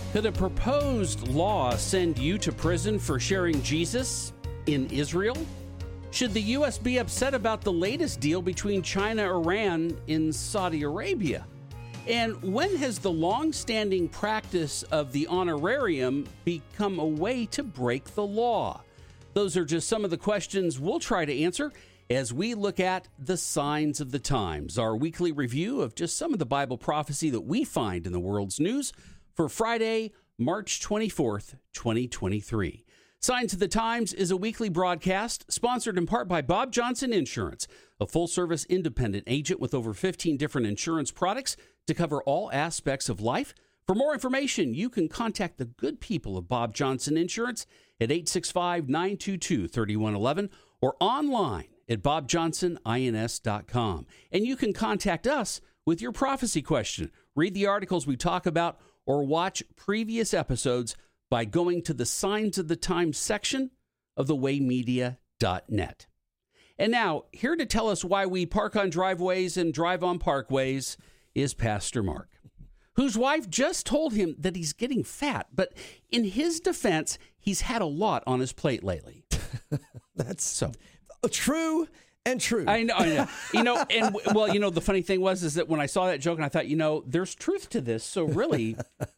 Could a proposed law send you to prison for sharing Jesus in Israel? Should the U.S. be upset about the latest deal between China and Iran in Saudi Arabia? And when has the long-standing practice of the honorarium become a way to break the law? Those are just some of the questions we'll try to answer as we look at the Signs of the Times, our weekly review of just some of the Bible prophecy that we find in the world's news for Friday, March 24th, 2023. Signs of the Times is a weekly broadcast sponsored in part by Bob Johnson Insurance, a full-service independent agent with over 15 different insurance products to cover all aspects of life. For more information, you can contact the good people of Bob Johnson Insurance at 865-922-3111 or online at bobjohnsonins.com. And you can contact us with your prophecy question. Read the articles we talk about or watch previous episodes by going to the Signs of the Times section of thewaymedia.net. And now, here to tell us why we park on driveways and drive on parkways is Pastor Mark, whose wife just told him that he's getting fat. But in his defense, he's had a lot on his plate lately. That's so true and true. I know. The funny thing is that when I saw that joke and I thought, there's truth to this. So really,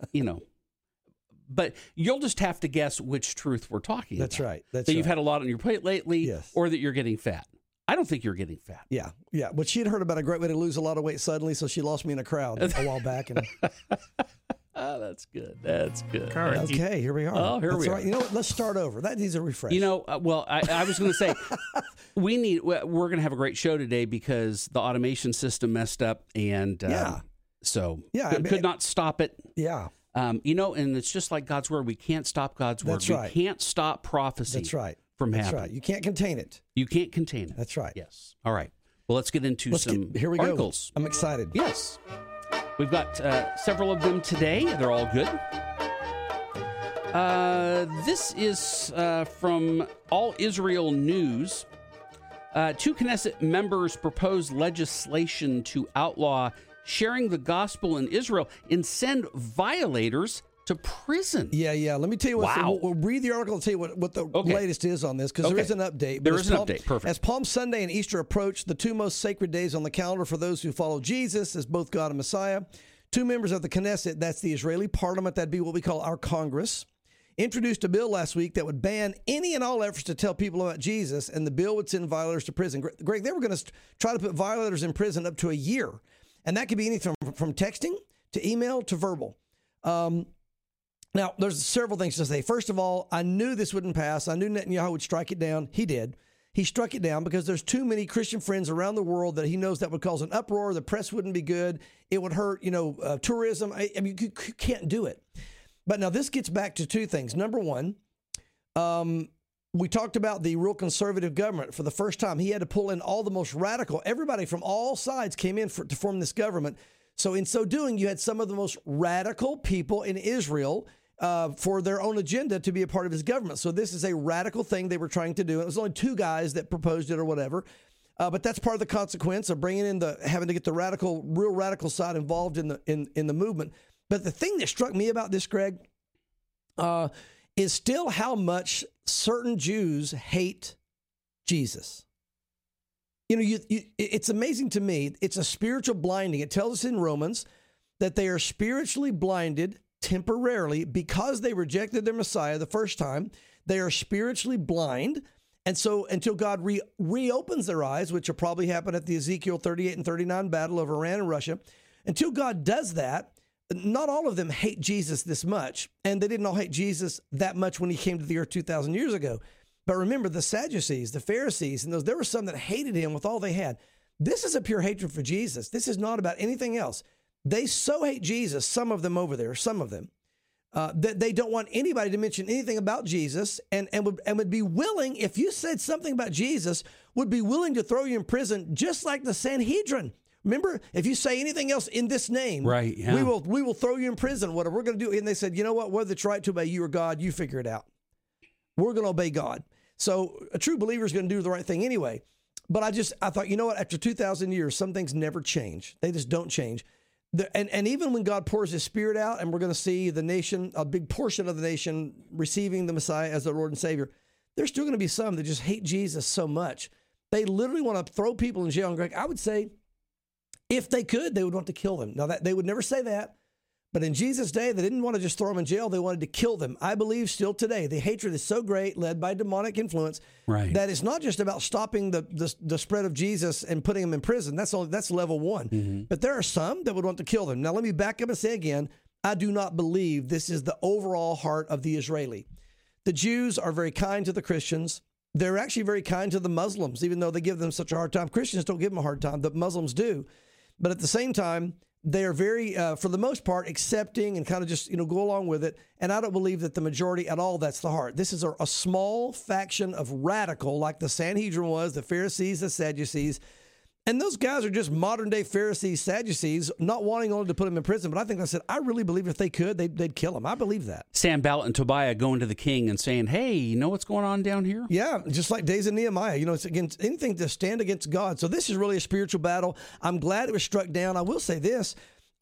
but you'll just have to guess which truth we're talking about. That's right. That you've had a lot on your plate lately, yes, or that you're getting fat. I don't think you're getting fat. Yeah. But she'd heard about a great way to lose a lot of weight suddenly, so she lost me in a crowd a while back. And that's good. That's good. Okay, here we are. Oh, here That's we are. Right. You know what? Let's start over. That needs a refresh. I was going to say, we're going to have a great show today because the automation system messed up, and could not stop it. Yeah. And it's just like God's word. We can't stop God's word. That's right. We can't stop prophecy. That's right. From happening. That's right. You can't contain it. You can't contain it. That's right. Yes. All right. Well, let's get into here we articles. Go. I'm excited. Yes. We've got several of them today. They're all good. This is from All Israel News. 2 Knesset members propose legislation to outlaw sharing the gospel in Israel and send violators to prison. Yeah. Let me tell you what. Wow. We'll read the article and tell you what the latest is on this, because there is an update. There is an update. Perfect. As Palm Sunday and Easter approach, the two most sacred days on the calendar for those who follow Jesus as both God and Messiah, 2 members of the Knesset, that's the Israeli parliament, that'd be what we call our Congress, introduced a bill last week that would ban any and all efforts to tell people about Jesus, and the bill would send violators to prison. Greg, they were going to try to put violators in prison up to a year, and that could be anything from texting to email to verbal. Now, there's several things to say. First of all, I knew this wouldn't pass. I knew Netanyahu would strike it down. He did. He struck it down because there's too many Christian friends around the world that he knows that would cause an uproar. The press wouldn't be good. It would hurt, tourism. I mean, you can't do it. But now this gets back to 2 things. Number one, we talked about the real conservative government. For the first time, he had to pull in all the most radical. Everybody from all sides came in to form this government. So in so doing, you had some of the most radical people in Israel for their own agenda to be a part of his government. So this is a radical thing they were trying to do. It was only 2 guys that proposed it or whatever. But that's part of the consequence of bringing in having to get the real radical side involved in the movement. But the thing that struck me about this, Greg, is still how much certain Jews hate Jesus. It's amazing to me. It's a spiritual blinding. It tells us in Romans that they are spiritually blinded temporarily because they rejected their Messiah the first time. They are spiritually blind. And so until God reopens their eyes, which will probably happen at the Ezekiel 38 and 39 battle of Iran and Russia, until God does that, not all of them hate Jesus this much. And they didn't all hate Jesus that much when he came to the earth 2,000 years ago. But remember, the Sadducees, the Pharisees, and there were some that hated him with all they had. This is a pure hatred for Jesus. This is not about anything else. They so hate Jesus, some of them over there, that they don't want anybody to mention anything about Jesus, and would be willing, if you said something about Jesus, would be willing to throw you in prison, just like the Sanhedrin. Remember, if you say anything else in this name, right? Yeah. we will throw you in prison. Whatever we're going to do, and they said, you know what? Whether it's right to obey you or God, you figure it out. We're going to obey God. So a true believer is going to do the right thing anyway. But I thought, you know what? After 2,000 years, some things never change. They just don't change. And even when God pours his Spirit out, and we're going to see the nation, a big portion of the nation receiving the Messiah as their Lord and Savior, there's still going to be some that just hate Jesus so much. They literally want to throw people in jail. And Greg, I would say, if they could, they would want to kill them. Now, that they would never say that. But in Jesus' day, they didn't want to just throw them in jail. They wanted to kill them. I believe still today, the hatred is so great, led by demonic influence, that it's not just about stopping the spread of Jesus and putting them in prison. That's level one. But there are some that would want to kill them. Now, let me back up and say again, I do not believe this is the overall heart of the Israeli. The Jews are very kind to the Christians. They're actually very kind to the Muslims, even though they give them such a hard time. Christians don't give them a hard time. The Muslims do. But at the same time, they are very, for the most part, accepting and kind of just, go along with it. And I don't believe that the majority at all, that's the heart. This is a small faction of radical, like the Sanhedrin was, the Pharisees, the Sadducees. And those guys are just modern-day Pharisees, Sadducees, not wanting only to put them in prison. But I really believe if they could, they'd kill them. I believe that. Sanballat and Tobiah going to the king and saying, hey, you know what's going on down here? Yeah, just like days of Nehemiah. It's against anything to stand against God. So this is really a spiritual battle. I'm glad it was struck down. I will say this.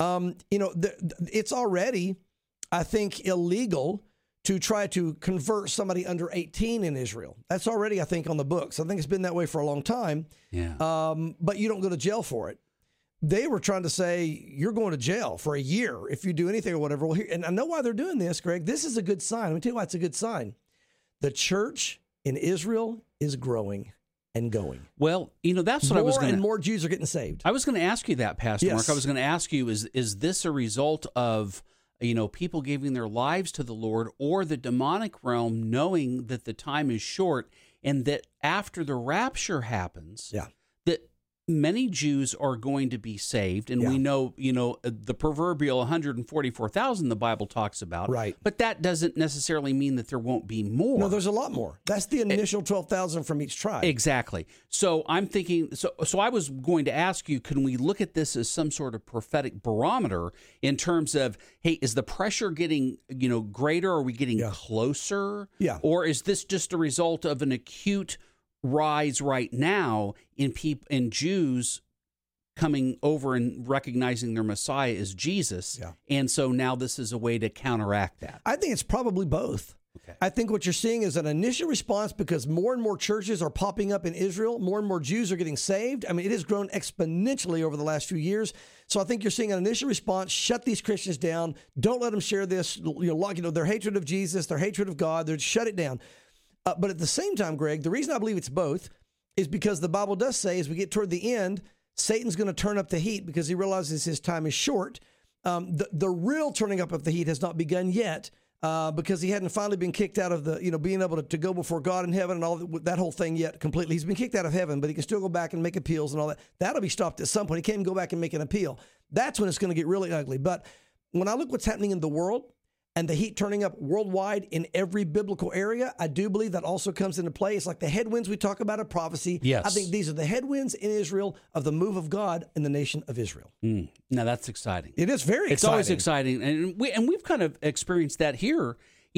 It's already, I think, illegal to try to convert somebody under 18 in Israel. That's already, I think, on the books. I think it's been that way for a long time. Yeah. But you don't go to jail for it. They were trying to say, you're going to jail for a year if you do anything or whatever. Well, and I know why they're doing this, Greg. This is a good sign. Let me tell you why it's a good sign. The church in Israel is growing and going. Well, that's what I was going to... and more Jews are getting saved. I was going to ask you that, Pastor Yes. Mark. I was going to ask you, is this a result of, people giving their lives to the Lord, or the demonic realm knowing that the time is short and that after the rapture happens, that many Jews are going to be saved? And we know, the proverbial 144,000 the Bible talks about. Right. But that doesn't necessarily mean that there won't be more. No, there's a lot more. That's the initial 12,000 from each tribe. Exactly. So I'm thinking, so I was going to ask you, can we look at this as some sort of prophetic barometer in terms of, hey, is the pressure getting, greater? Are we getting closer? Yeah. Or is this just a result of an acute rise right now in Jews coming over and recognizing their Messiah as Jesus? Yeah. And so now this is a way to counteract that. I think it's probably both. Okay. I think what you're seeing is an initial response because more and more churches are popping up in Israel. More and more Jews are getting saved. I mean, it has grown exponentially over the last few years. So I think you're seeing an initial response. Shut these Christians down. Don't let them share this. Their hatred of Jesus, their hatred of God. They're shut it down. But at the same time, Greg, the reason I believe it's both is because the Bible does say as we get toward the end, Satan's going to turn up the heat because he realizes his time is short. The real turning up of the heat has not begun yet because he hadn't finally been kicked out of the, being able to go before God in heaven and all that whole thing yet completely. He's been kicked out of heaven, but he can still go back and make appeals and all that. That'll be stopped at some point. He can't even go back and make an appeal. That's when it's going to get really ugly. But when I look what's happening in the world, and the heat turning up worldwide in every biblical area, I do believe that also comes into play. It's like the headwinds we talk about of prophecy. Yes. I think these are the headwinds in Israel of the move of God in the nation of Israel. Now that's exciting. It is very exciting. It's always exciting. And we've kind of experienced that here,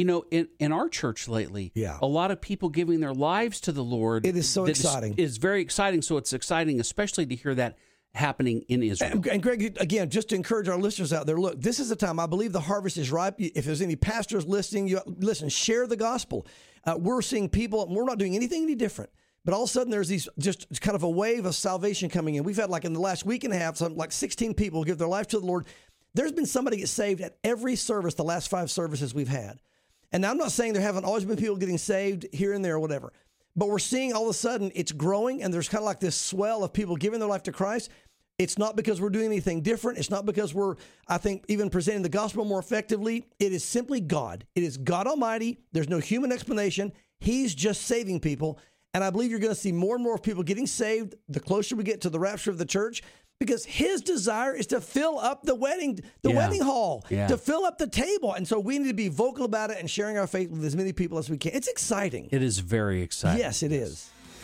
in our church lately. Yeah. A lot of people giving their lives to the Lord. It is so exciting. It's very exciting. So it's exciting, especially to hear that happening in Israel. And Greg, again, just to encourage our listeners out there, look, this is the time. I believe the harvest is ripe. If there's any pastors listening, listen, share the gospel. We're seeing people, and we're not doing anything any different. But all of a sudden, there's these just kind of a wave of salvation coming in. We've had in the last week and a half, something like 16 people give their life to the Lord. There's been somebody get saved at every service, the last 5 services we've had. And now I'm not saying there haven't always been people getting saved here and there or whatever. But we're seeing all of a sudden it's growing, and there's kind of like this swell of people giving their life to Christ. It's not because we're doing anything different. It's not because we're, I think, even presenting the gospel more effectively. It is simply God. It is God Almighty. There's no human explanation. He's just saving people. And I believe you're going to see more and more people getting saved the closer we get to the rapture of the church, because his desire is to fill up the wedding hall, to fill up the table. And so we need to be vocal about it and sharing our faith with as many people as we can. It's exciting. It is very exciting. Yes, it is.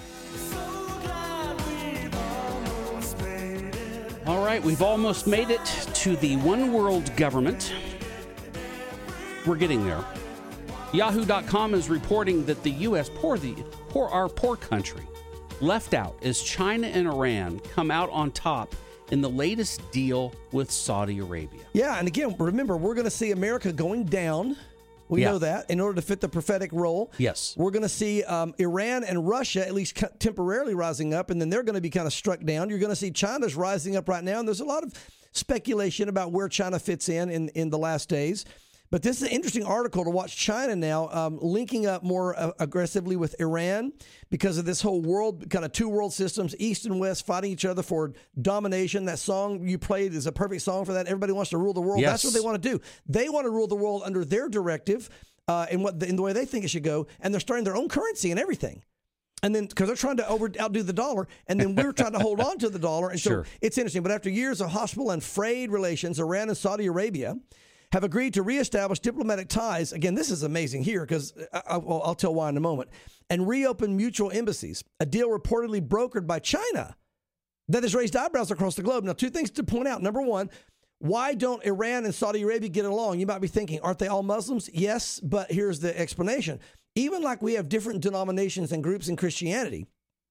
All right, we've almost made it to the one world government. We're getting there. Yahoo.com is reporting that the U.S., our poor country, left out as China and Iran come out on top in the latest deal with Saudi Arabia. Yeah, and again, remember, we're going to see America going down. We know that in order to fit the prophetic role. Yes. We're going to see Iran and Russia at least temporarily rising up, and then they're going to be kind of struck down. You're going to see China's rising up right now, and there's a lot of speculation about where China fits in the last days. But this is an interesting article to watch China now linking up more aggressively with Iran because of this whole world, kind of two world systems, East and West fighting each other for domination. That song you played is a perfect song for that. Everybody wants to rule the world. Yes. That's what they want to do. They want to rule the world under their directive in the way they think it should go. And they're starting their own currency and everything. And then, because they're trying to outdo the dollar, and then we're trying to hold on to the dollar. And so it's interesting. But after years of hostile and frayed relations, Iran and Saudi Arabia have agreed to reestablish diplomatic ties. Again, this is amazing here because I'll tell why in a moment. And reopen mutual embassies, a deal reportedly brokered by China that has raised eyebrows across the globe. Now, two things to point out. Number one, why don't Iran and Saudi Arabia get along? You might be thinking, aren't they all Muslims? Yes, but here's the explanation. Even like we have different denominations and groups in Christianity,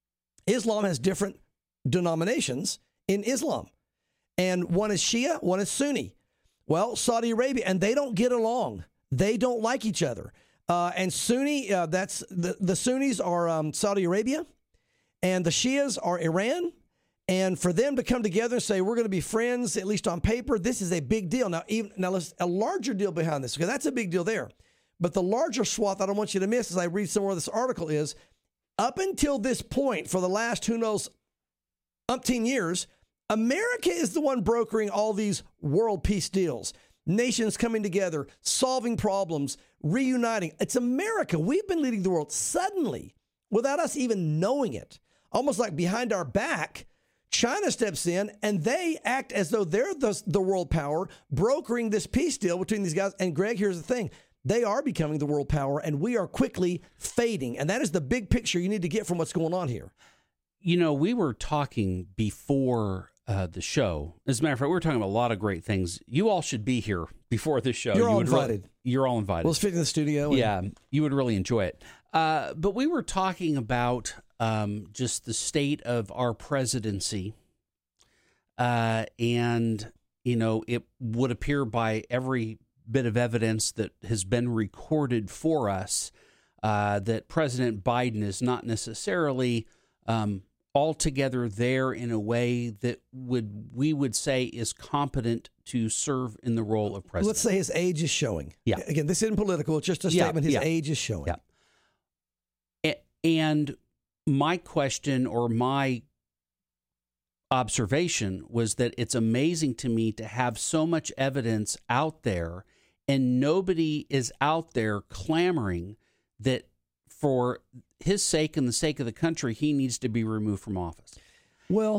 Islam has different denominations in Islam. And one is Shia, one is Sunni. Well, Saudi Arabia, and they don't get along. They don't like each other. And Sunni, that's the Sunnis are Saudi Arabia, and the Shias are Iran. And for them to come together and say, we're going to be friends, at least on paper, this is a big deal. Now, let's a larger deal behind this, because that's a big deal there. But the larger swath I don't want you to miss as I read somewhere this article is, up until this point, for the last, who knows, umpteen years, America is the one brokering all these world peace deals. Nations coming together, solving problems, reuniting. It's America. We've been leading the world. Suddenly, without us even knowing it, almost like behind our back, China steps in and they act as though they're the world power, brokering this peace deal between these guys. And Greg, here's the thing. They are becoming the world power, and we are quickly fading. And that is the big picture you need to get from what's going on here. You know, we were talking before the show. As a matter of fact, we were talking about a lot of great things. You all should be here before the show. You're all invited. You're all invited. We'll fit in the studio. Yeah, you would really enjoy it. But we were talking about just the state of our presidency. And, you know, it would appear by every bit of evidence that has been recorded for us that President Biden is not necessarily altogether there in a way that we would say is competent to serve in the role of president. Let's say his age is showing. Yeah. Again, this isn't political. It's just a statement. His age is showing. Yeah. And my question or my observation was that it's amazing to me to have so much evidence out there and nobody is out there clamoring that for his sake and the sake of the country, he needs to be removed from office. Well,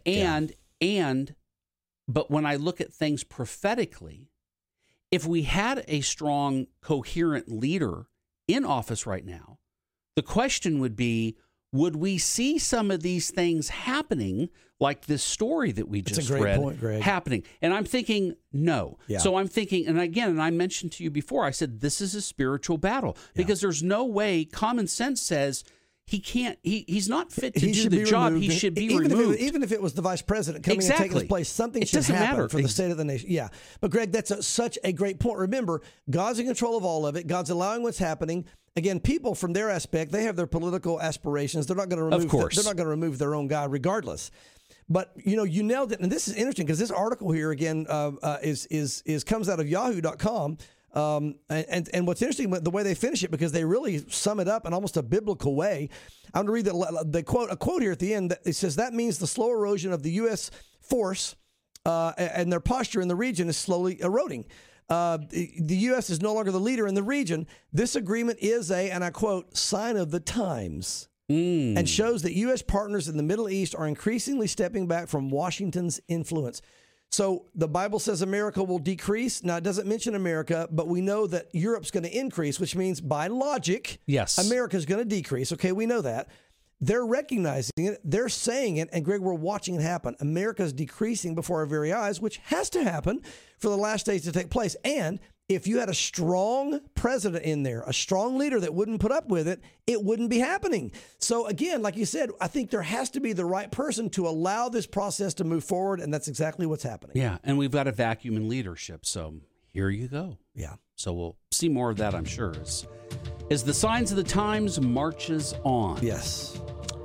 but when I look at things prophetically, if we had a strong, coherent leader in office right now, the question would be, would we see some of these things happening, like this story that we just read, happening? And I'm thinking, no. Yeah. So I'm thinking, and I mentioned to you before, I said, this is a spiritual battle because there's no way common sense says he can't, he's not fit to do the job. He should be removed. Even if it was the vice president coming and taking his place, something should happen for the state of the nation. Yeah. But Greg, that's such a great point. Remember, God's in control of all of it. God's allowing what's happening. Again, people from their aspect, they have their political aspirations. They're not going to remove. Of course, they're not going to remove their own guy, regardless. But you nailed it, and this is interesting because this article here again is comes out of Yahoo.com, and what's interesting the way they finish it because they really sum it up in almost a biblical way. I'm going to read a quote here at the end. It says that means the slow erosion of the U.S. force and their posture in the region is slowly eroding. The U.S. is no longer the leader in the region. This agreement is a, and I quote, sign of the times, and shows that U.S. partners in the Middle East are increasingly stepping back from Washington's influence. So the Bible says America will decrease. Now, it doesn't mention America, but we know that Europe's going to increase, which means by logic, yes, America's going to decrease. Okay, we know that. They're recognizing it. They're saying it. And Greg, we're watching it happen. America's decreasing before our very eyes, which has to happen for the last days to take place. And if you had a strong president in there, a strong leader that wouldn't put up with it, it wouldn't be happening. So again, like you said, I think there has to be the right person to allow this process to move forward, and that's exactly what's happening. Yeah, and we've got a vacuum in leadership, so here you go. Yeah. So we'll see more of that, I'm sure, as the Signs of the Times marches on. Yes.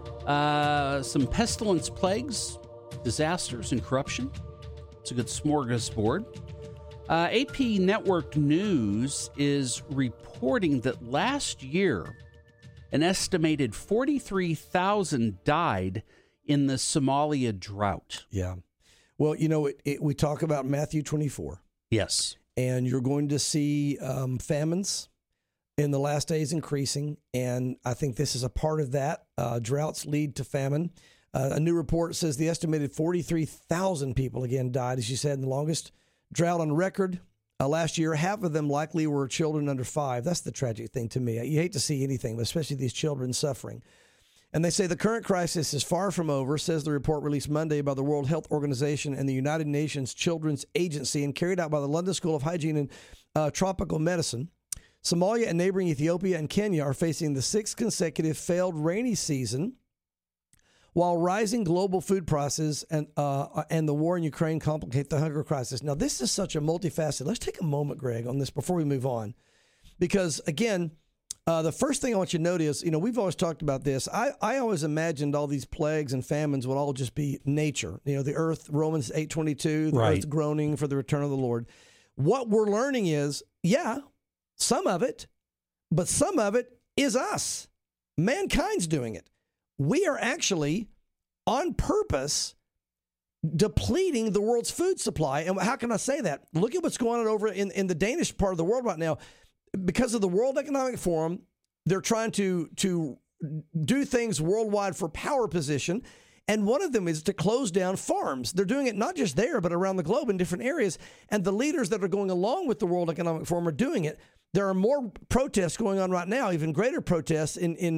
Some pestilence, plagues, disasters, and corruption. It's a good smorgasbord. AP Network News is reporting that last year, an estimated 43,000 died in the Somalia drought. Yeah. Well, you know, we talk about Matthew 24. Yes. And you're going to see famines in the last days increasing. And I think this is a part of that. Droughts lead to famine. A new report says the estimated 43,000 people, again, died, as you said, in the longest drought on record last year. Half of them likely were children under 5. That's the tragic thing to me. You hate to see anything, but especially these children suffering. And they say the current crisis is far from over, says the report released Monday by the World Health Organization and the United Nations Children's Agency and carried out by the London School of Hygiene and Tropical Medicine. Somalia and neighboring Ethiopia and Kenya are facing the 6th consecutive failed rainy season, while rising global food prices and the war in Ukraine complicate the hunger crisis. Now, this is such a multifaceted. Let's take a moment, Greg, on this before we move on. Because, again, the first thing I want you to note is, you know, we've always talked about this. I always imagined all these plagues and famines would all just be nature. You know, the earth, Romans 8:22, the earth groaning for the return of the Lord. What we're learning is, yeah, some of it, but some of it is us. Mankind's doing it. We are actually, on purpose, depleting the world's food supply. And how can I say that? Look at what's going on over in the Danish part of the world right now. Because of the World Economic Forum, they're trying to do things worldwide for power position. And one of them is to close down farms. They're doing it not just there, but around the globe in different areas. And the leaders that are going along with the World Economic Forum are doing it. There are more protests going on right now, even greater protests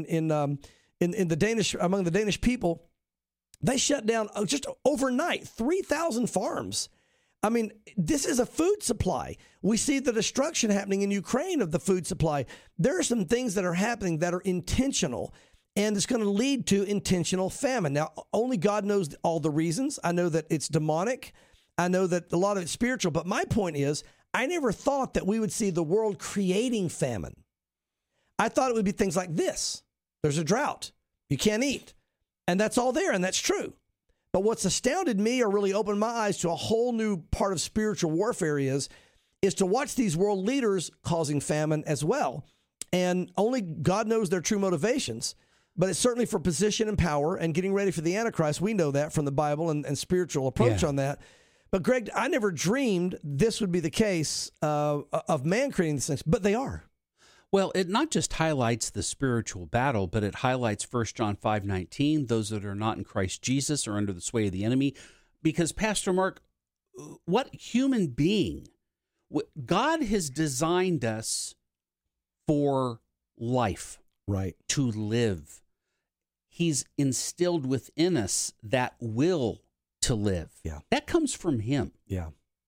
the Danish, among the Danish people. They shut down just overnight 3,000 farms. I mean, this is a food supply. We see the destruction happening in Ukraine of the food supply. There are some things that are happening that are intentional, and it's going to lead to intentional famine. Now, only God knows all the reasons. I know that it's demonic. I know that a lot of it's spiritual. But my point is, I never thought that we would see the world creating famine. I thought it would be things like this. There's a drought. You can't eat. And that's all there, and that's true. But what's astounded me or really opened my eyes to a whole new part of spiritual warfare is to watch these world leaders causing famine as well. And only God knows their true motivations. But it's certainly for position and power and getting ready for the Antichrist. We know that from the Bible and spiritual approach on that. But Greg, I never dreamed this would be the case of man creating these things, but they are. Well, it not just highlights the spiritual battle, but it highlights 1 John 5:19, those that are not in Christ Jesus are under the sway of the enemy. Because, Pastor Mark, what human being, God has designed us for life, right? To live. He's instilled within us that will to live. Yeah. That comes from Him. Yeah.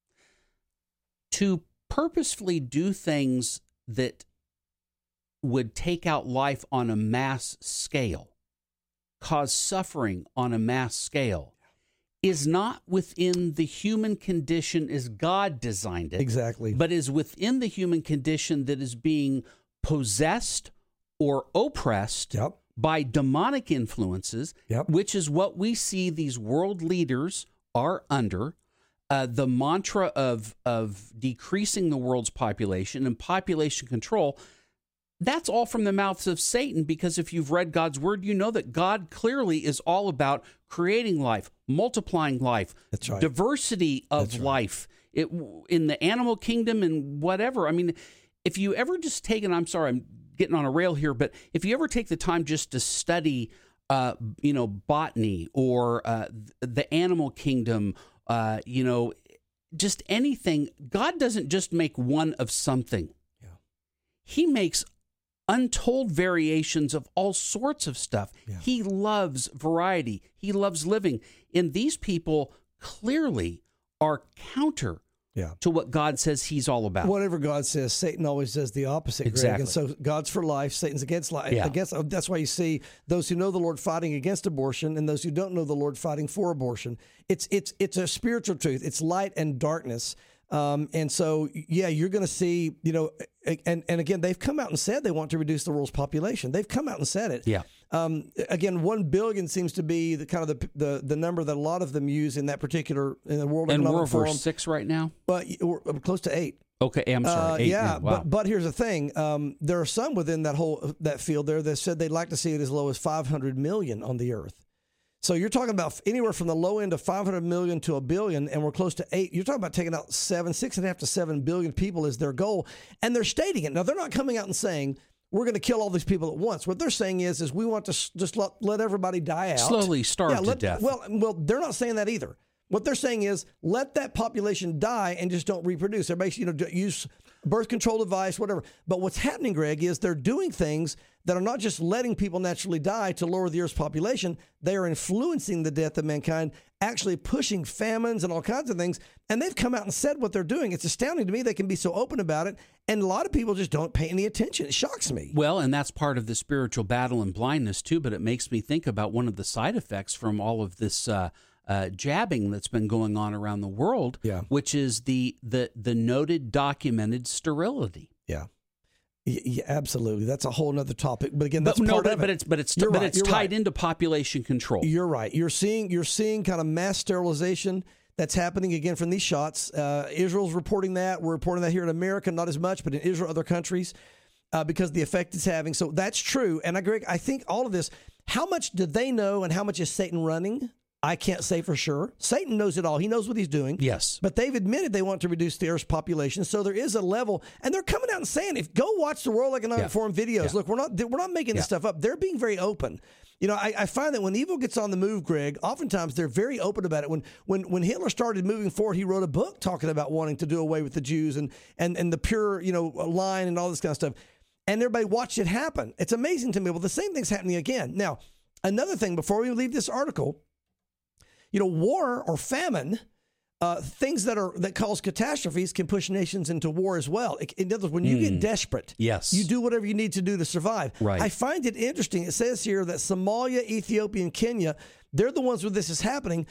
To purposefully do things that would take out life on a mass scale, cause suffering on a mass scale, is not within the human condition as God designed it. Exactly. But is within the human condition that is being possessed or oppressed by demonic influences, which is what we see these world leaders are under. The mantra of decreasing the world's population and population control, that's all from the mouths of Satan, because if you've read God's word, you know that God clearly is all about creating life, multiplying life, diversity of life in the animal kingdom and whatever. I mean, if you ever just take, and I'm sorry, I'm getting on a rail here, but if you ever take the time just to study, botany or the animal kingdom, just anything, God doesn't just make one of something. Yeah. He makes untold variations of all sorts of stuff. Yeah. He loves variety. He loves living. And these people clearly are counter to what God says he's all about. Whatever God says, Satan always does the opposite, Exactly. Greg. And so God's for life, Satan's against life. Yeah. That's why you see those who know the Lord fighting against abortion and those who don't know the Lord fighting for abortion. It's a spiritual truth. It's light and darkness. And so, you're going to see, and again, they've come out and said they want to reduce the world's population. They've come out and said it. Yeah. Again, 1 billion seems to be the number that a lot of them use in that particular in the World Economic Forum. And we're over 6 right now. But we're close to 8. Okay, I'm sorry. 8, yeah, wow. but here's the thing: there are some within that field there that said they'd like to see it as low as 500 million on the Earth. So you're talking about anywhere from the low end of 500 million to 1 billion, and we're close to 8. You're talking about taking out 6.5 to 7 billion people is their goal, and they're stating it. Now they're not coming out and saying we're going to kill all these people at once. What they're saying is we want to just let everybody die out, slowly starve to death. Well, they're not saying that either. What they're saying is let that population die and just don't reproduce. Everybody, use birth control device, whatever. But what's happening, Greg, is they're doing things that are not just letting people naturally die to lower the Earth's population. They are influencing the death of mankind, actually pushing famines and all kinds of things. And they've come out and said what they're doing. It's astounding to me they can be so open about it. And a lot of people just don't pay any attention. It shocks me. Well, and that's part of the spiritual battle and blindness, too. But it makes me think about one of the side effects from all of this jabbing that's been going on around the world, which is the noted documented sterility. Yeah, absolutely. That's a whole other topic. But again, that's part of it. But it's tied into population control. You're right. You're seeing kind of mass sterilization that's happening again from these shots. Israel's reporting that. We're reporting that here in America, not as much, but in Israel, other countries, because of the effect it's having. So that's true. And Greg, I think all of this. How much do they know, and how much is Satan running? I can't say for sure. Satan knows it all. He knows what he's doing. Yes. But they've admitted they want to reduce the Earth's population. So there is a level, and they're coming out and saying, go watch the World Economic Forum videos. Look, we're not making this stuff up. They're being very open. I find that when evil gets on the move, Greg, oftentimes they're very open about it. When Hitler started moving forward, he wrote a book talking about wanting to do away with the Jews and the pure, line and all this kind of stuff. And everybody watched it happen. It's amazing to me. Well, the same thing's happening again. Now, another thing before we leave this article, war or famine, things that cause catastrophes can push nations into war as well. In other words, when you get desperate, you do whatever you need to do to survive. Right. I find it interesting. It says here that Somalia, Ethiopia, and Kenya, they're the ones where this is happening.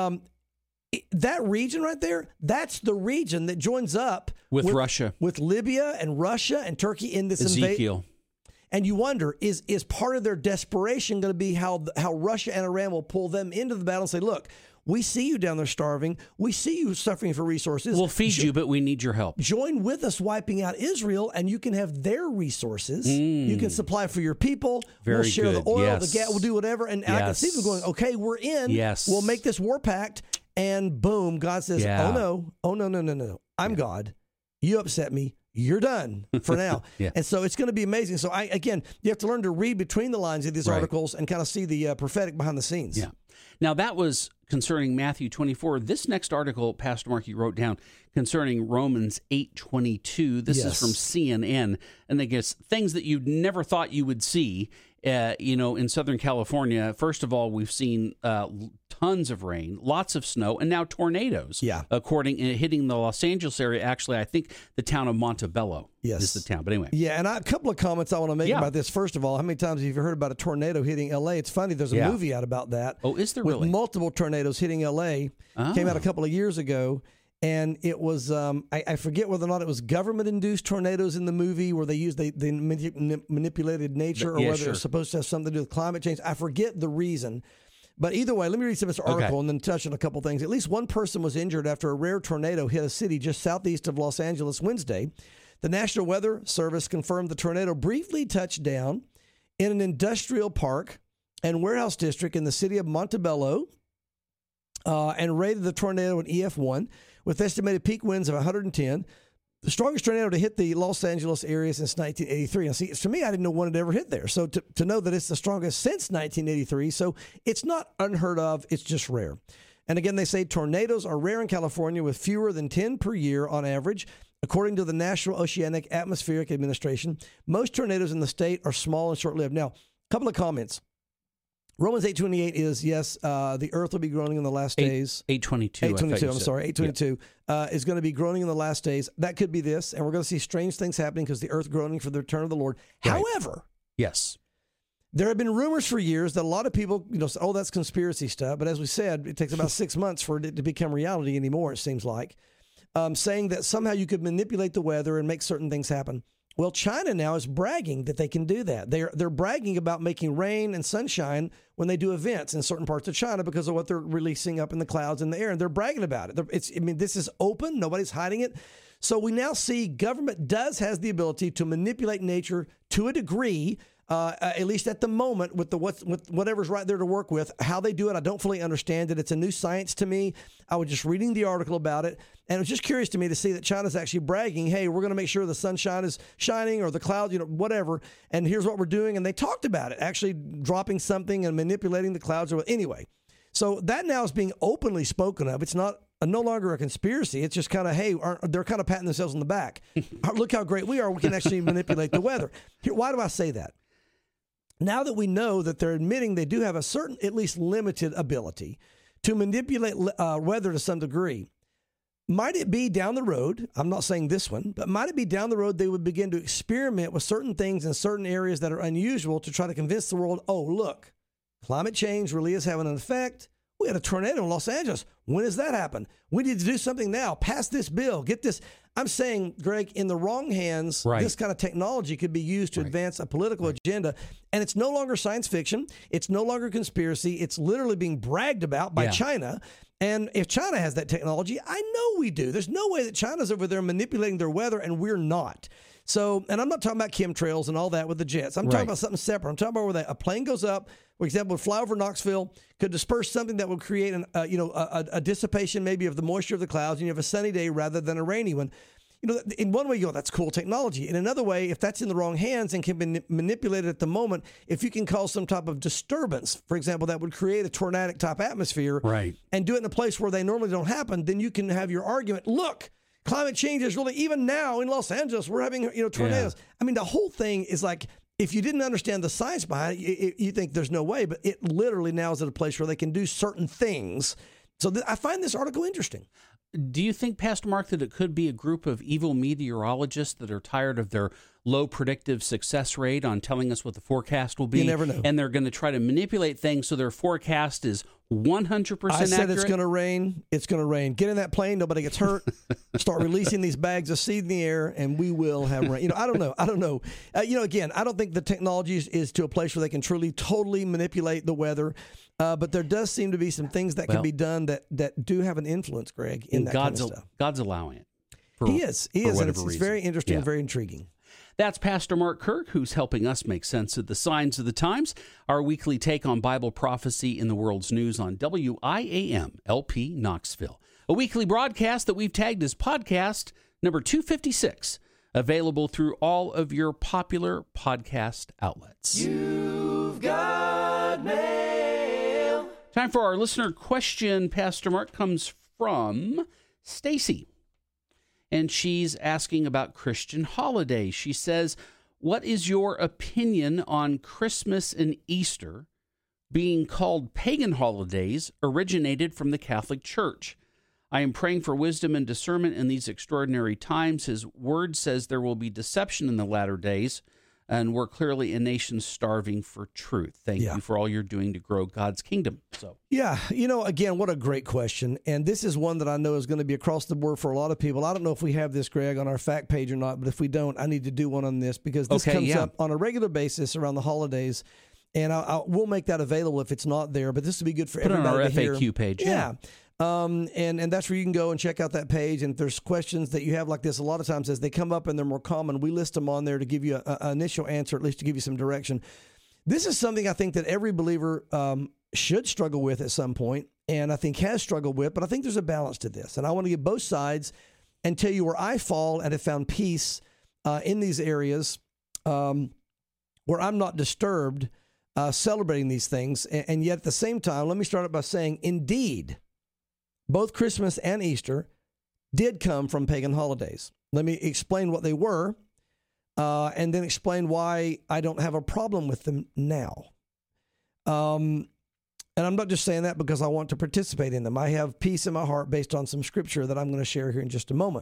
That region right there, that's the region that joins up with Russia, with Libya and Russia and Turkey in this Ezekiel. And you wonder, is part of their desperation going to be how Russia and Iran will pull them into the battle and say, look, we see you down there starving. We see you suffering for resources. We'll feed you, but we need your help. Join with us wiping out Israel, and you can have their resources. You can supply for your people. Very we'll share good. the oil, Yes. the gas, we'll do whatever. And I can see them going, okay, we're in. Yes. We'll make this war pact. And boom, God says, oh, no. I'm God. You upset me. You're done for now. And so it's going to be amazing. So you have to learn to read between the lines of these articles and kind of see the prophetic behind the scenes. Yeah. Now that was concerning Matthew 24. This next article, Pastor Mark, you wrote down concerning Romans 8:22. This is from CNN, and I guess things that you never thought you would see. In Southern California, first of all, we've seen tons of rain, lots of snow, and now tornadoes. Yeah. Hitting the Los Angeles area. Actually, I think the town of Montebello is the town. But anyway. Yeah, and a couple of comments I want to make about this. First of all, how many times have you heard about a tornado hitting L.A.? It's funny, there's a movie out about that. Oh, is there with really? multiple tornadoes hitting L.A. Came out a couple of years ago. And it was, I forget whether or not it was government-induced tornadoes in the movie where they manipulated nature or whether it was supposed to have something to do with climate change. I forget the reason. But either way, let me read some of this article and then touch on a couple things. At least one person was injured after a rare tornado hit a city just southeast of Los Angeles Wednesday. The National Weather Service confirmed the tornado briefly touched down in an industrial park and warehouse district in the city of Montebello and rated the tornado an EF1. With estimated peak winds of 110, the strongest tornado to hit the Los Angeles area since 1983. And see, to me, I didn't know one had ever hit there. So to know that it's the strongest since 1983, so it's not unheard of, it's just rare. And again, they say tornadoes are rare in California with fewer than 10 per year on average. According to the National Oceanic Atmospheric Administration, most tornadoes in the state are small and short-lived. Now, a couple of comments. Romans 8:28 is, yes, the earth will be groaning in the last days. 8:22. 8:22, I'm sorry, 8:22 is going to be groaning in the last days. That could be this, and we're going to see strange things happening because the earth groaning for the return of the Lord. Right. However, yes, there have been rumors for years that a lot of people, say, oh, that's conspiracy stuff. But as we said, it takes about 6 months for it to become reality anymore, it seems like, saying that somehow you could manipulate the weather and make certain things happen. Well, China now is bragging that they can do that. They're bragging about making rain and sunshine when they do events in certain parts of China because of what they're releasing up in the clouds in the air, and they're bragging about it. This is open. Nobody's hiding it. So we now see government has the ability to manipulate nature to a degree, at least at the moment, with whatever's right there to work with. How they do it, I don't fully understand it. It's a new science to me. I was just reading the article about it, and it was just curious to me to see that China's actually bragging, hey, we're going to make sure the sunshine is shining or the clouds, whatever, and here's what we're doing. And they talked about it, actually dropping something and manipulating the clouds. Anyway, so that now is being openly spoken of. It's no longer a conspiracy. It's just kind of, hey, they're kind of patting themselves on the back. Look how great we are. We can actually manipulate the weather. Why do I say that? Now that we know that they're admitting they do have a certain, at least limited ability to manipulate weather to some degree, might it be down the road, I'm not saying this one, but might it be down the road they would begin to experiment with certain things in certain areas that are unusual to try to convince the world, oh, look, climate change really is having an effect. We had a tornado in Los Angeles. When does that happen? We need to do something now. Pass this bill. Get this. I'm saying, Greg, in the wrong hands, this kind of technology could be used to advance a political agenda. And it's no longer science fiction. It's no longer conspiracy. It's literally being bragged about by China. And if China has that technology, I know we do. There's no way that China's over there manipulating their weather and we're not. So, and I'm not talking about chemtrails and all that with the jets. I'm talking about something separate. I'm talking about where a plane goes up, for example, would fly over Knoxville, could disperse something that would create a dissipation maybe of the moisture of the clouds, and you have a sunny day rather than a rainy one. In one way, you go, that's cool technology. In another way, if that's in the wrong hands and can be manipulated at the moment, if you can cause some type of disturbance, for example, that would create a tornadic type atmosphere, and do it in a place where they normally don't happen, then you can have your argument. Look, climate change is really, even now in Los Angeles, we're having tornadoes. Yeah. I mean, the whole thing is like, if you didn't understand the science behind it, you think there's no way, but it literally now is at a place where they can do certain things. So I find this article interesting. Do you think, Pastor Mark, that it could be a group of evil meteorologists that are tired of their low predictive success rate on telling us what the forecast will be? You never know. And they're going to try to manipulate things so their forecast is 100% I said accurate? It's going to rain. It's going to rain. Get in that plane. Nobody gets hurt. Start releasing these bags of seed in the air, and we will have rain. I don't know. Again, I don't think the technology is to a place where they can truly, totally manipulate the weather. But there does seem to be some things that can be done that do have an influence, Greg, in that kind of stuff. God's allowing it. He is. And it's very interesting, very intriguing. That's Pastor Mark Kirk, who's helping us make sense of the signs of the times. Our weekly take on Bible prophecy in the world's news on WIAM LP Knoxville. A weekly broadcast that we've tagged as podcast number 256, available through all of your popular podcast outlets. You've got mail. Time for our listener question. Pastor Mark comes from Stacy. And she's asking about Christian holidays. She says, what is your opinion on Christmas and Easter being called pagan holidays originated from the Catholic Church? I am praying for wisdom and discernment in these extraordinary times. His word says there will be deception in the latter days, and we're clearly a nation starving for truth. Thank you for all you're doing to grow God's kingdom. Again, what a great question. And this is one that I know is going to be across the board for a lot of people. I don't know if we have this, Greg, on our fact page or not, but if we don't, I need to do one on this because this comes up on a regular basis around the holidays. And we'll make that available if it's not there, but this would be good for everybody to hear. Put it on our FAQ page. Yeah. And that's where you can go and check out that page. And if there's questions that you have like this, a lot of times as they come up and they're more common, we list them on there to give you an initial answer, at least to give you some direction. This is something I think that every believer should struggle with at some point, and I think has struggled with, but I think there's a balance to this. And I want to give both sides and tell you where I fall and have found peace in these areas where I'm not disturbed celebrating these things. And yet at the same time, let me start out by saying, indeed, both Christmas and Easter did come from pagan holidays. Let me explain what they were, and then explain why I don't have a problem with them now. And I'm not just saying that because I want to participate in them. I have peace in my heart based on some scripture that I'm going to share here in just a moment.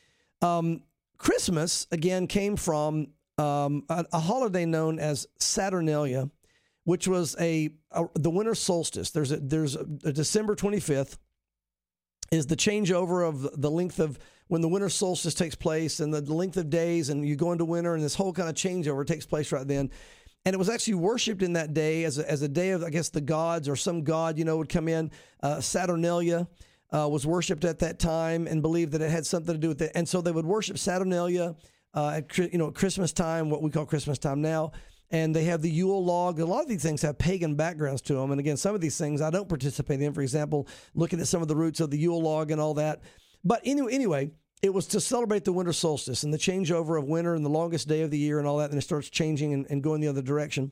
Christmas, again, came from a holiday known as Saturnalia, which was the winter solstice. There's a December 25th is the changeover of the length of when the winter solstice takes place and the length of days, and you go into winter, and this whole kind of changeover takes place right then. And it was actually worshipped in that day as a day of, I guess, the gods, or some god, would come in. Saturnalia was worshipped at that time and believed that it had something to do with it. And so they would worship Saturnalia at Christmas time, what we call Christmas time now. And they have the Yule log. A lot of these things have pagan backgrounds to them. And again, some of these things I don't participate in. For example, looking at some of the roots of the Yule log and all that. But anyway, it was to celebrate the winter solstice and the changeover of winter and the longest day of the year and all that. And it starts changing and going the other direction.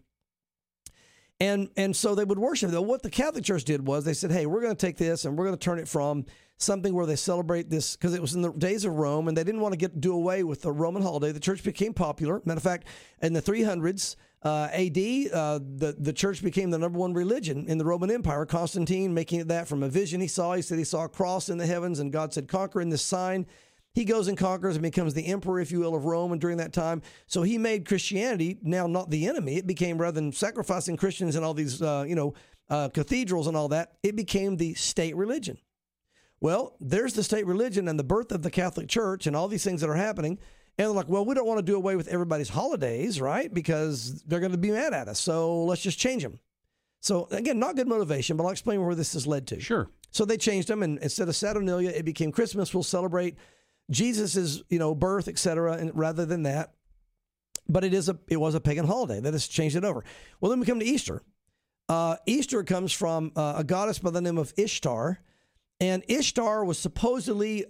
And so they would worship. What the Catholic Church did was they said, hey, we're going to take this and we're going to turn it from something where they celebrate this, because it was in the days of Rome and they didn't want to do away with the Roman holiday. The church became popular. Matter of fact, in the 300s AD, the church became the number one religion in the Roman Empire. Constantine making it that from a vision he saw. He said he saw a cross in the heavens and God said, conquer in this sign. He goes and conquers and becomes the emperor, if you will, of Rome. And during that time, so he made Christianity now not the enemy. It became, rather than sacrificing Christians in all these, cathedrals and all that, it became the state religion. Well, there's the state religion and the birth of the Catholic Church and all these things that are happening. And they're like, well, we don't want to do away with everybody's holidays, right? Because they're going to be mad at us. So let's just change them. So again, not good motivation, but I'll explain where this has led to. Sure. So they changed them, and instead of Saturnalia, it became Christmas. We'll celebrate Jesus's, birth, etc., and rather than that. But it was a pagan holiday. That has changed it over. Well, then we come to Easter. Easter comes from a goddess by the name of Ishtar, and Ishtar was supposedly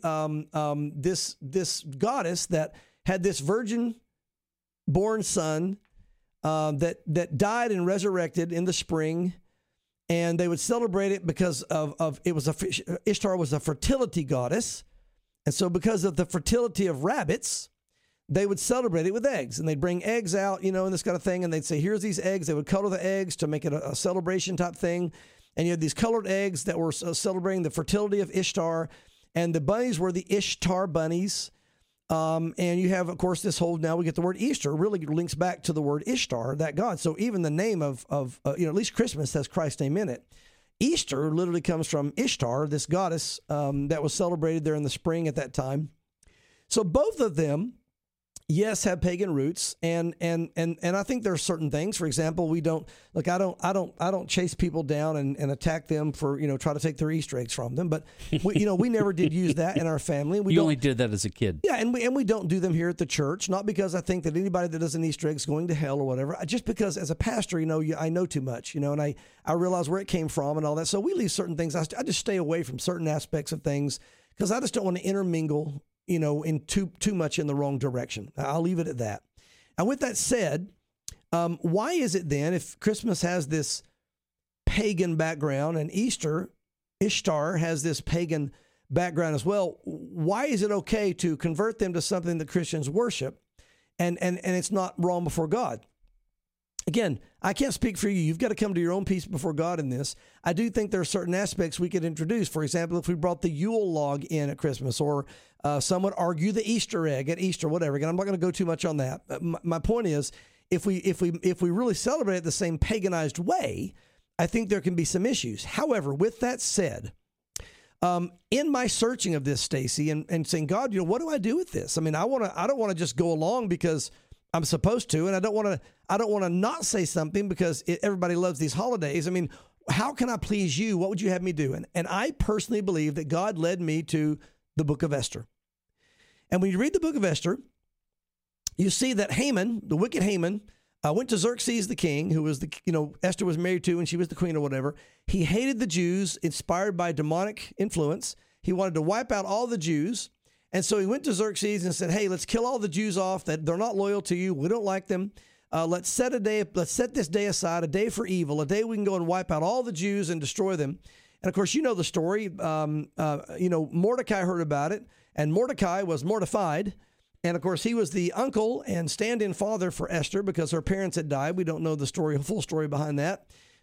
this goddess that had this virgin-born son that died and resurrected in the spring, and they would celebrate it because of it was Ishtar was a fertility goddess. And so because of the fertility of rabbits, they would celebrate it with eggs. And they'd bring eggs out, and this kind of thing. And they'd say, here's these eggs. They would color the eggs to make it a celebration type thing. And you had these colored eggs that were celebrating the fertility of Ishtar. And the bunnies were the Ishtar bunnies. And you have, of course, this whole, now we get the word Easter, really links back to the word Ishtar, that god. So even the name of at least Christmas has Christ's name in it. Easter literally comes from Ishtar, this goddess that was celebrated there in the spring at that time. So both of them, yes, have pagan roots, and I think there are certain things. For example, we don't look. I don't chase people down and attack them for try to take their Easter eggs from them. But we never did use that in our family. You only did that as a kid. Yeah, and we don't do them here at the church. Not because I think that anybody that does an Easter egg is going to hell or whatever. Just because as a pastor, I know too much. And I realize where it came from and all that. So we leave certain things. I just stay away from certain aspects of things because I just don't want to intermingle in too much in the wrong direction. I'll leave it at that. And with that said, why is it then, if Christmas has this pagan background and Ishtar has this pagan background as well, why is it okay to convert them to something that Christians worship and it's not wrong before God? Again, I can't speak for you. You've got to come to your own peace before God in this. I do think there are certain aspects we could introduce. For example, if we brought the Yule log in at Christmas, or some would argue the Easter egg at Easter, whatever. Again, I'm not going to go too much on that. My point is, if we really celebrate it the same paganized way, I think there can be some issues. However, with that said, in my searching of this, Stacy, and saying, God, what do I do with this? I mean, I don't want to just go along because I'm supposed to, and I don't want to not say something because everybody loves these holidays. I mean, how can I please you? What would you have me do? And I personally believe that God led me to the book of Esther. And when you read the book of Esther, you see that Haman, the wicked Haman, went to Xerxes the king, who was Esther was married to, and she was the queen or whatever. He hated the Jews, inspired by demonic influence. He wanted to wipe out all the Jews. And so he went to Xerxes and said, hey, let's kill all the Jews off, that they're not loyal to you. We don't like them. Let's set this day aside, a day for evil, a day we can go and wipe out all the Jews and destroy them. And of course, you know the story. Mordecai heard about it, and Mordecai was mortified. And of course, he was the uncle and stand-in father for Esther because her parents had died. We don't know the story, full story behind that.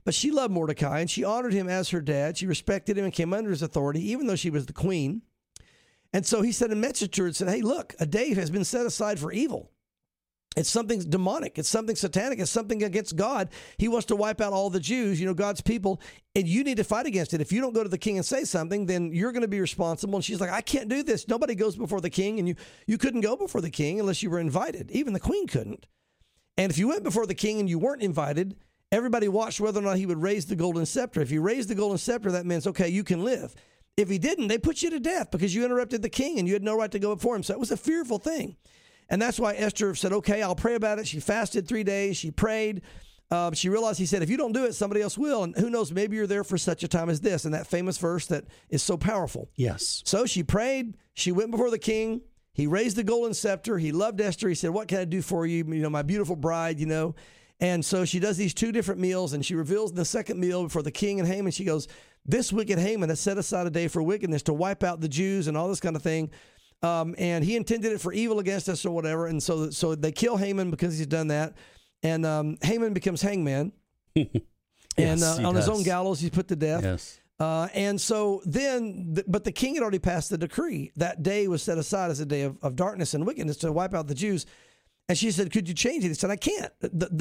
But she loved Mordecai, and she honored him as her dad. She respected him and came under his authority, even though she was the queen. And so he sent a message to her and said, hey, look, a day has been set aside for evil. It's something demonic. It's something satanic. It's something against God. He wants to wipe out all the Jews, God's people, and you need to fight against it. If you don't go to the king and say something, then you're going to be responsible. And she's like, I can't do this. Nobody goes before the king, and you couldn't go before the king unless you were invited. Even the queen couldn't. And if you went before the king and you weren't invited, everybody watched whether or not he would raise the golden scepter. If he raised the golden scepter, that means, okay, you can live. If he didn't, they put you to death because you interrupted the king and you had no right to go before him. So it was a fearful thing. And that's why Esther said, okay, I'll pray about it. She fasted 3 days. She prayed. She realized, he said, if you don't do it, somebody else will. And who knows, maybe you're there for such a time as this. And that famous verse that is so powerful. Yes. So she prayed. She went before the king. He raised the golden scepter. He loved Esther. He said, what can I do for you? My beautiful bride, And so she does these 2 different meals, and she reveals in the second meal before the king and Haman, she goes, this wicked Haman has set aside a day for wickedness to wipe out the Jews and all this kind of thing. And he intended it for evil against us or whatever. And so they kill Haman because he's done that. And Haman becomes hangman. And on his own gallows, he's put to death. Yes. And so then, but the king had already passed the decree. That day was set aside as a day of darkness and wickedness to wipe out the Jews. And she said, could you change it? He said, I can't.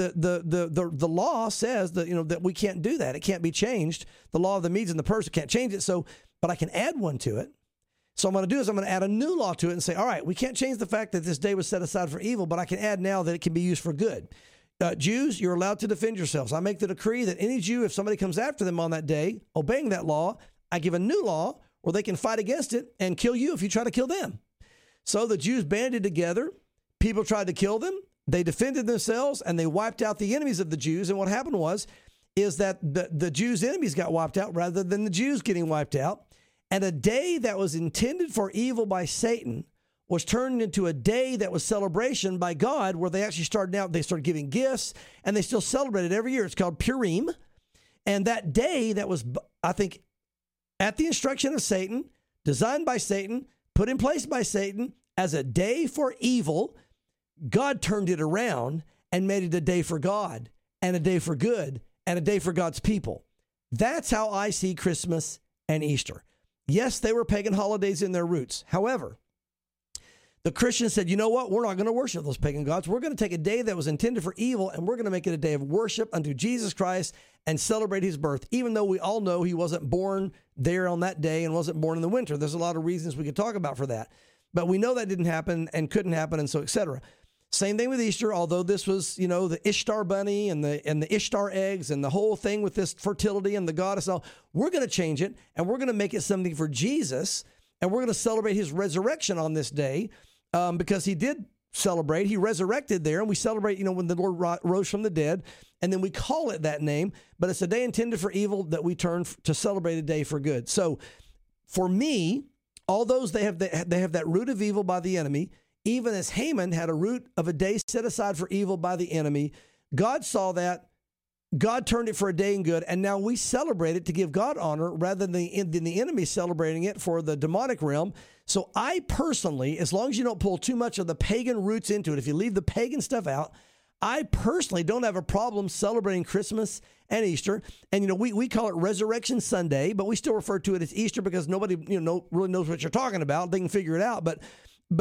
The law says that, that we can't do that. It can't be changed. The law of the Medes and the Persians can't change it. So, but I can add one to it. So I'm going to do is I'm going to add a new law to it and say, all right, we can't change the fact that this day was set aside for evil, but I can add now that it can be used for good. Jews, you're allowed to defend yourselves. I make the decree that any Jew, if somebody comes after them on that day, obeying that law, I give a new law where they can fight against it and kill you if you try to kill them. So the Jews banded together. People tried to kill them. They defended themselves and they wiped out the enemies of the Jews. And what happened is that the Jews' enemies got wiped out rather than the Jews getting wiped out. And a day that was intended for evil by Satan was turned into a day that was celebration by God, where they actually started giving gifts, and they still celebrate it every year. It's called Purim. And that day that was, I think, at the instruction of Satan, designed by Satan, put in place by Satan as a day for evil, God turned it around and made it a day for God and a day for good and a day for God's people. That's how I see Christmas and Easter. Yes, they were pagan holidays in their roots. However, the Christians said, you know what? We're not going to worship those pagan gods. We're going to take a day that was intended for evil, and we're going to make it a day of worship unto Jesus Christ and celebrate his birth, even though we all know he wasn't born there on that day and wasn't born in the winter. There's a lot of reasons we could talk about for that. But we know that didn't happen and couldn't happen, and so et cetera. Same thing with Easter, although this was, the Ishtar bunny and the Ishtar eggs and the whole thing with this fertility and the goddess. All, we're going to change it, and we're going to make it something for Jesus, and we're going to celebrate his resurrection on this day because he did celebrate. He resurrected there, and we celebrate, when the Lord rose from the dead, and then we call it that name, but it's a day intended for evil that we turn to celebrate a day for good. So for me, all those, they have that root of evil by the enemy. Even as Haman had a root of a day set aside for evil by the enemy, God saw that. God turned it for a day and good, and now we celebrate it to give God honor rather than the enemy celebrating it for the demonic realm. So I personally, as long as you don't pull too much of the pagan roots into it, if you leave the pagan stuff out, I personally don't have a problem celebrating Christmas and Easter. And, we call it Resurrection Sunday, but we still refer to it as Easter because nobody, really knows what you're talking about. They can figure it out, but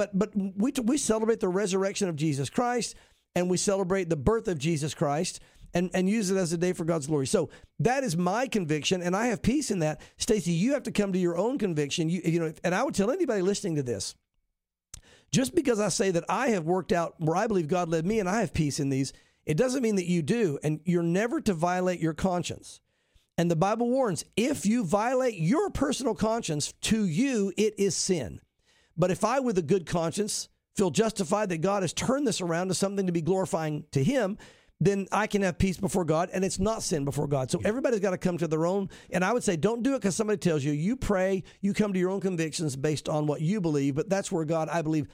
we celebrate the resurrection of Jesus Christ, and we celebrate the birth of Jesus Christ and use it as a day for God's glory. So that is my conviction, and I have peace in that. Stacey, you have to come to your own conviction. And I would tell anybody listening to this, just because I say that I have worked out where I believe God led me and I have peace in these, it doesn't mean that you do. And you're never to violate your conscience. And the Bible warns, if you violate your personal conscience, to you it is sin. But if I, with a good conscience, feel justified that God has turned this around to something to be glorifying to him, then I can have peace before God, and it's not sin before God. So everybody's got to come to their own. And I would say, don't do it because somebody tells you. You pray, you come to your own convictions based on what you believe. But that's where I believe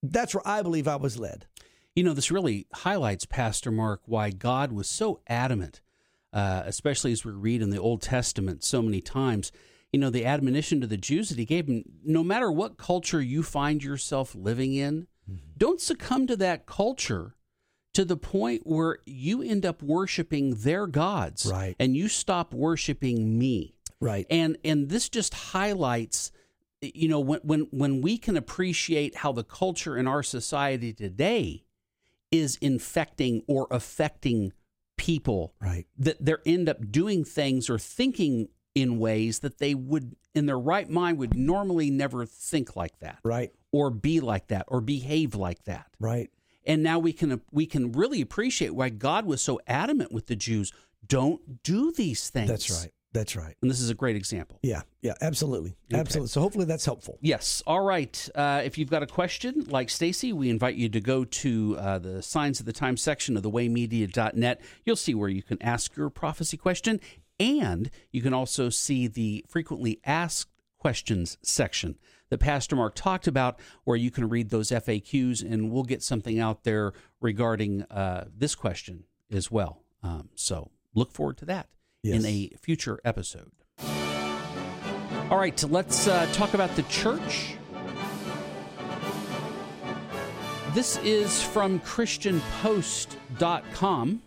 I was led. This really highlights, Pastor Mark, why God was so adamant, especially as we read in the Old Testament so many times. The admonition to the Jews that he gave them, no matter what culture you find yourself living in, don't succumb to that culture to the point where you end up worshiping their gods, Right. and you stop worshiping me. Right. And this just highlights, you know, when we can appreciate how the culture in our society today is infecting or affecting people, Right. that they end up doing things or thinking in ways that they would, in their right mind, would normally never think like that, Right. or be like that, or behave like that. Right. And now we can really appreciate why God was so adamant with the Jews: don't do these things. That's right. That's right. And this is a great example. Yeah. Yeah. Absolutely. Okay. Absolutely. So hopefully that's helpful. Yes. All right. If you've got a question, like Stacy, we invite you to go to the Signs of the Times section of thewaymedia.net. You'll see where you can ask your prophecy question, and you can also see the frequently asked questions section that Pastor Mark talked about, where you can read those FAQs, and we'll get something out there regarding this question as well. So look forward to that in a future episode. All right, let's talk about the church. This is from ChristianPost.com.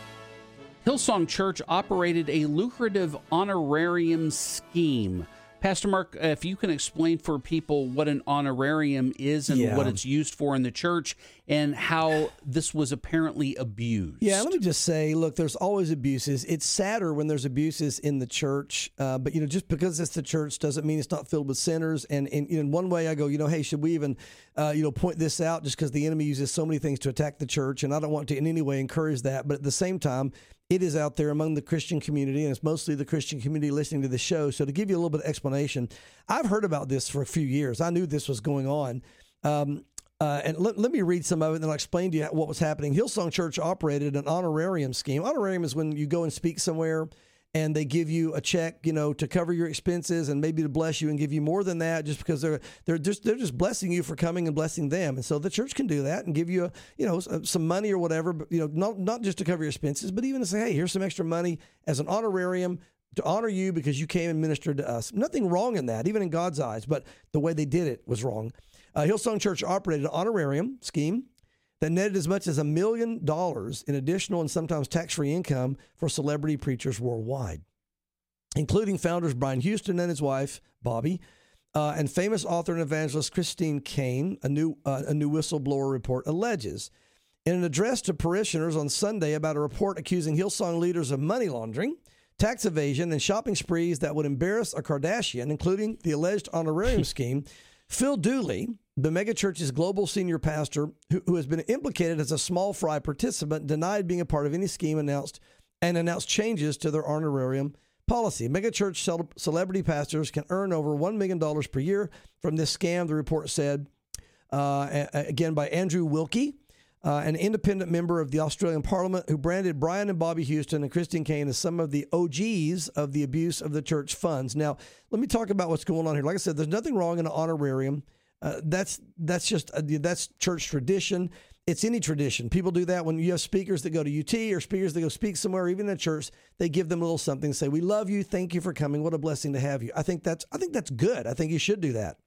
Hillsong Church operated a lucrative honorarium scheme. Pastor Mark, if you can explain for people what an honorarium is and what it's used for in the church, and how this was apparently abused. Yeah, let me just say, look, there's always abuses. It's sadder when there's abuses in the church, but, you know, just because it's the church doesn't mean it's not filled with sinners. And in one way I go, hey, should we even, point this out, just because the enemy uses so many things to attack the church, and I don't want to in any way encourage that. But at the same time, it is out there among the Christian community, and it's mostly the Christian community listening to the show. So to give you a little bit of explanation, I've heard about this for a few years. I knew this was going on. And let me read some of it, and then I'll explain to you what was happening. Hillsong Church operated an honorarium scheme. Honorarium is when you go and speak somewhere, and they give you a check, to cover your expenses and maybe to bless you and give you more than that, just because they're just blessing you for coming and blessing them. And so the church can do that and give you some money or whatever, but not just to cover your expenses, but even to say, hey, here's some extra money as an honorarium to honor you because you came and ministered to us. Nothing wrong in that, even in God's eyes, but the way they did it was wrong. Hillsong Church operated an honorarium scheme that netted as much as $1 million in additional and sometimes tax-free income for celebrity preachers worldwide, including founders Brian Houston and his wife, Bobby, and famous author and evangelist Christine Caine. A new whistleblower report alleges. In an address to parishioners on Sunday about a report accusing Hillsong leaders of money laundering, tax evasion, and shopping sprees that would embarrass a Kardashian, including the alleged honorarium scheme, Phil Dooley, the megachurch's global senior pastor, who has been implicated as a small fry participant, denied being a part of any scheme announced changes to their honorarium policy. Megachurch celebrity pastors can earn over $1 million per year from this scam, the report said, again by Andrew Wilkie, an independent member of the Australian Parliament, who branded Brian and Bobby Houston and Christine Caine as some of the OGs of the abuse of the church funds. Now, let me talk about what's going on here. Like I said, there's nothing wrong in an honorarium. That's church tradition. It's any tradition. People do that when you have speakers that go to UT or speakers that go speak somewhere, even in a church. They give them a little something and say, "We love you. Thank you for coming. What a blessing to have you." I think that's good. I think you should do that.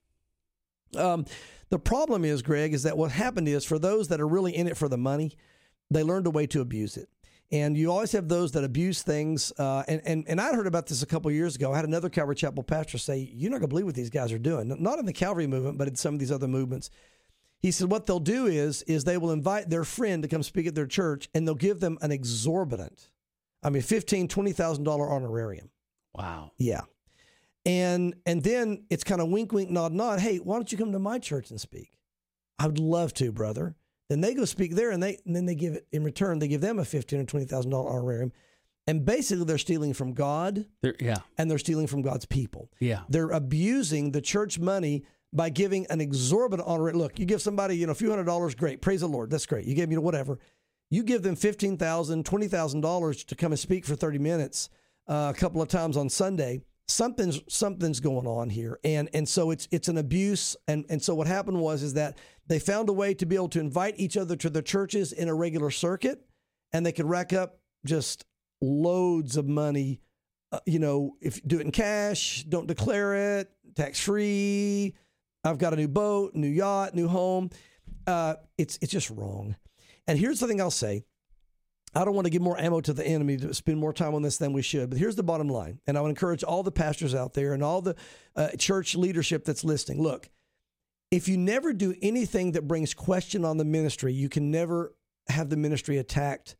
The problem is, Greg, is that what happened is, for those that are really in it for the money, they learned a way to abuse it. And you always have those that abuse things. And I heard about this a couple of years ago. I had another Calvary Chapel pastor say, "You're not going to believe what these guys are doing." Not in the Calvary movement, but in some of these other movements. He said what they'll do is they will invite their friend to come speak at their church, and they'll give them an exorbitant, $15,000, $20,000 honorarium. Wow. Yeah. And then it's kind of wink, wink, nod, nod. Hey, why don't you come to my church and speak? I would love to, brother. Then they go speak there, and then they give it in return. They give them a $15,000 or $20,000 honorarium, and basically they're stealing from God. And they're stealing from God's people. Yeah, they're abusing the church money by giving an exorbitant honorarium. Look, you give somebody a few $100s, great, praise the Lord, that's great. You give whatever. You give them $15,000, $20,000 to come and speak for 30 minutes a couple of times on Sunday. Something's going on here, and so it's an abuse, and so what happened was that they found a way to be able to invite each other to their churches in a regular circuit, and they could rack up just loads of money. If you do it in cash, don't declare it, tax free. I've got a new boat, new yacht, new home. It's just wrong. And here's the thing I'll say. I don't want to give more ammo to the enemy to spend more time on this than we should. But here's the bottom line. And I would encourage all the pastors out there and all the church leadership that's listening. Look, if you never do anything that brings question on the ministry, you can never have the ministry attacked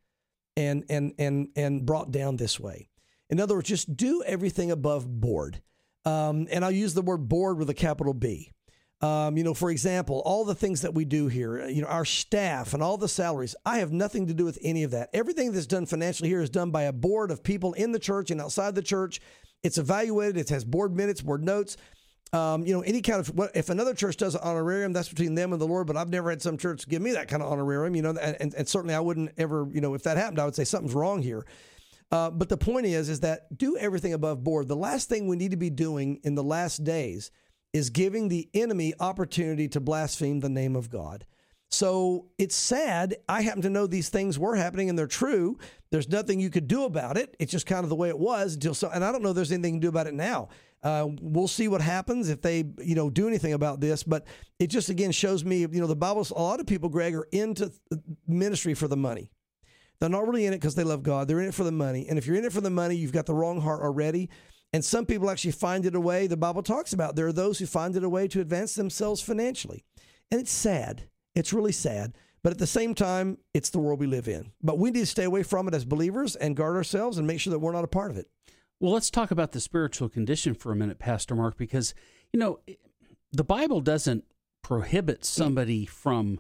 and brought down this way. In other words, just do everything above board. And I'll use the word board with a capital B. For example, all the things that we do here, our staff and all the salaries, I have nothing to do with any of that. Everything that's done financially here is done by a board of people in the church and outside the church. It's evaluated. It has board minutes, board notes. Any kind of, if another church does an honorarium, that's between them and the Lord, but I've never had some church give me that kind of honorarium, and certainly I wouldn't ever, if that happened, I would say something's wrong here. But the point is that do everything above board. The last thing we need to be doing in the last days is giving the enemy opportunity to blaspheme the name of God. So it's sad. I happen to know these things were happening and they're true. There's nothing you could do about it. It's just kind of the way it was and I don't know if there's anything you can do about it now. We'll see what happens if they, do anything about this. But it just, again, shows me, the Bible, a lot of people, Greg, are into ministry for the money. They're not really in it because they love God. They're in it for the money. And if you're in it for the money, you've got the wrong heart already. And some people actually find it a way, the Bible talks about, there are those who find it a way to advance themselves financially. And it's sad. It's really sad. But at the same time, it's the world we live in. But we need to stay away from it as believers and guard ourselves and make sure that we're not a part of it. Well, let's talk about the spiritual condition for a minute, Pastor Mark, because, the Bible doesn't prohibit somebody from,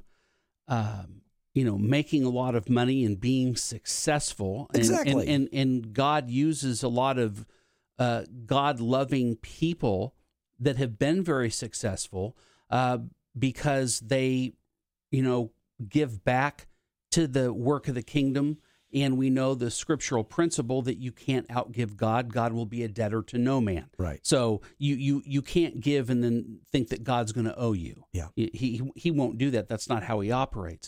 making a lot of money and being successful. Exactly. And God uses a lot of God-loving people that have been very successful because they, give back to the work of the kingdom. And we know the scriptural principle that you can't outgive God. God will be a debtor to no man. Right. So you can't give and then think that God's going to owe you. Yeah. He won't do that. That's not how he operates.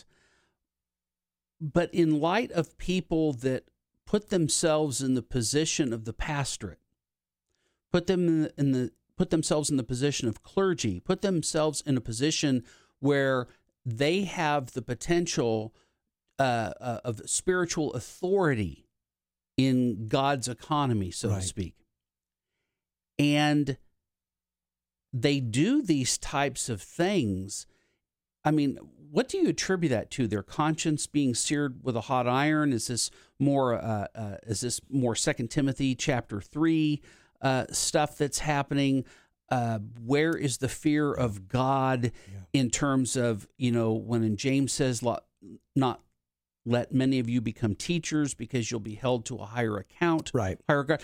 But in light of people that put themselves in the position of the pastorate, put themselves in the position of clergy, put themselves in a position where they have the potential of spiritual authority in God's economy, so to speak. And they do these types of things. I mean, what do you attribute that to? Their conscience being seared with a hot iron? Is this more 2 Timothy chapter 3 stuff that's happening? Where is the fear of God in terms of, when James says, not let many of you become teachers because you'll be held to a higher account. Right. Higher regard.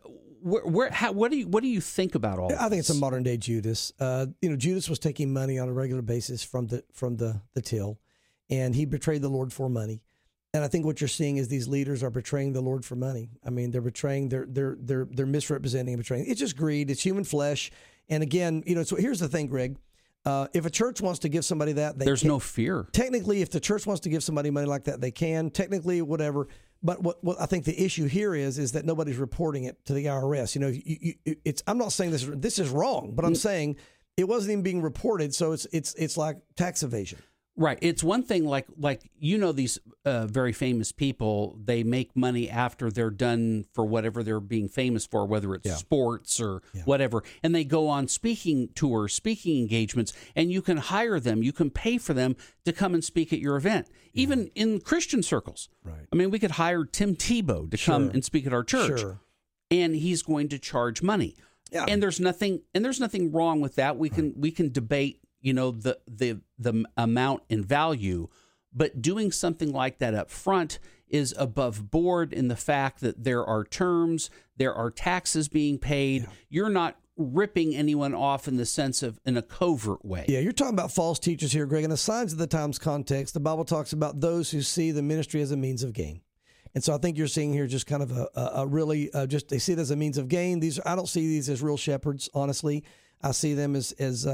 What do you think about all? I think it's a modern day Judas. Judas was taking money on a regular basis from the till, and he betrayed the Lord for money. And I think what you're seeing is these leaders are betraying the Lord for money. I mean, they're betraying, they're misrepresenting and betraying. It's just greed. It's human flesh. And again, so here's the thing, Greg. If a church wants to give somebody that, there's no fear. Technically, if the church wants to give somebody money like that, they can. Technically, whatever. But what I think the issue here is that nobody's reporting it to the IRS. I'm not saying this is wrong, but I'm saying it wasn't even being reported. So it's like tax evasion. Right. It's one thing like these very famous people, they make money after they're done for whatever they're being famous for, whether it's sports or whatever. And they go on speaking tours, speaking engagements, and you can hire them. You can pay for them to come and speak at your event, even in Christian circles. Right. I mean, we could hire Tim Tebow to come and speak at our church, and he's going to charge money. Yeah. And there's nothing wrong with that. We can debate the amount and value, but doing something like that up front is above board in the fact that there are terms, there are taxes being paid. Yeah. You're not ripping anyone off in the sense of in a covert way. Yeah, you're talking about false teachers here, Greg. In the Signs of the Times context, the Bible talks about those who see the ministry as a means of gain. And so I think you're seeing here just kind of a really they see it as a means of gain. I don't see these as real shepherds, honestly. I see them as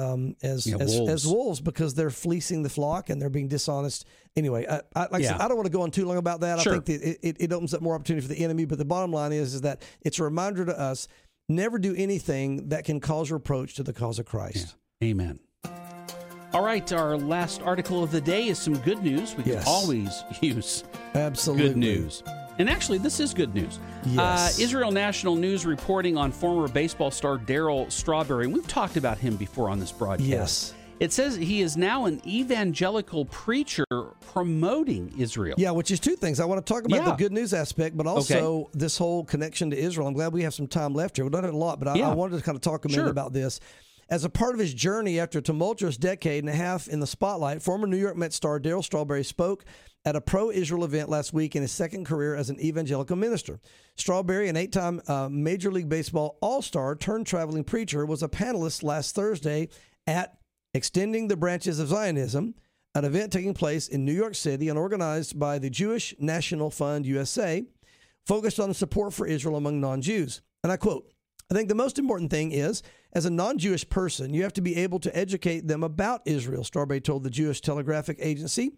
wolves because they're fleecing the flock and they're being dishonest. Anyway, I said, I don't want to go on too long about that. Sure. I think that it opens up more opportunity for the enemy. But the bottom line is that it's a reminder to us, never do anything that can cause reproach to the cause of Christ. Yeah. Amen. All right, our last article of the day is some good news. We can always use good news. And actually, this is good news. Yes. Israel National News reporting on former baseball star Darryl Strawberry. We've talked about him before on this broadcast. Yes. It says he is now an evangelical preacher promoting Israel. Yeah, which is two things. I want to talk about the good news aspect, but also this whole connection to Israel. I'm glad we have some time left here. We've done it a lot, but I wanted to kind of talk a minute about this. As a part of his journey after a tumultuous decade and a half in the spotlight, former New York Mets star Darryl Strawberry spoke at a pro-Israel event last week in his second career as an evangelical minister. Strawberry, an 8-time Major League Baseball all-star turned traveling preacher, was a panelist last Thursday at Extending the Branches of Zionism, an event taking place in New York City and organized by the Jewish National Fund USA, focused on support for Israel among non-Jews. And I quote, "I think the most important thing is, as a non-Jewish person, you have to be able to educate them about Israel," Strawberry told the Jewish Telegraphic Agency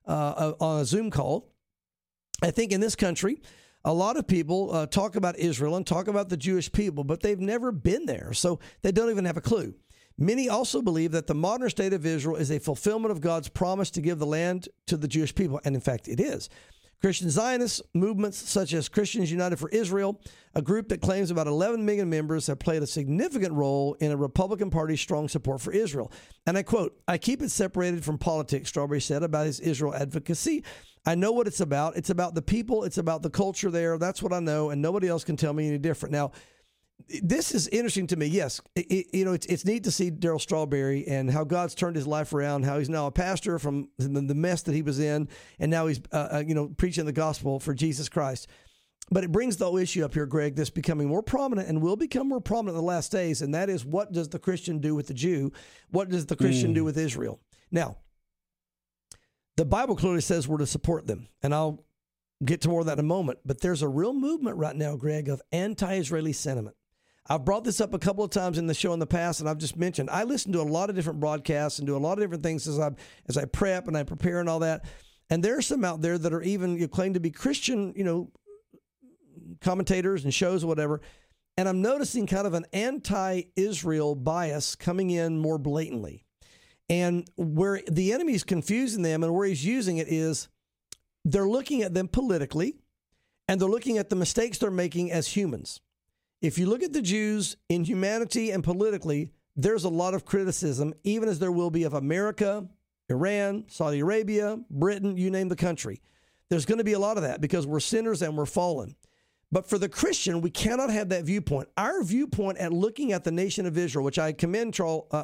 on a Zoom call. "I think in this country, a lot of people talk about Israel and talk about the Jewish people, but they've never been there, so they don't even have a clue. Many also believe that the modern state of Israel is a fulfillment of God's promise to give the land to the Jewish people, and in fact, it is. Christian Zionist movements such as Christians United for Israel, a group that claims about 11 million members, have played a significant role in a Republican Party's strong support for Israel." And I quote, "I keep it separated from politics," Strawberry said about his Israel advocacy. "I know what it's about. It's about the people. It's about the culture there. That's what I know, and nobody else can tell me any different." Now, this is interesting to me. Yes, it's neat to see Darryl Strawberry and how God's turned his life around, how he's now a pastor from the mess that he was in, and now he's preaching the gospel for Jesus Christ. But it brings the whole issue up here, Greg, that's becoming more prominent and will become more prominent in the last days, and that is, what does the Christian do with the Jew? What does the Christian do with Israel? Now, the Bible clearly says we're to support them, and I'll get to more of that in a moment, but there's a real movement right now, Greg, of anti-Israeli sentiment. I've brought this up a couple of times in the show in the past, and I've just mentioned I listen to a lot of different broadcasts and do a lot of different things as I prep and I prepare and all that. And there are some out there that are even claim to be Christian, commentators and shows or whatever. And I'm noticing kind of an anti-Israel bias coming in more blatantly. And where the enemy's confusing them and where he's using it is they're looking at them politically, and they're looking at the mistakes they're making as humans. If you look at the Jews in humanity and politically, there's a lot of criticism, even as there will be of America, Iran, Saudi Arabia, Britain, you name the country. There's going to be a lot of that because we're sinners and we're fallen. But for the Christian, we cannot have that viewpoint. Our viewpoint at looking at the nation of Israel, which I commend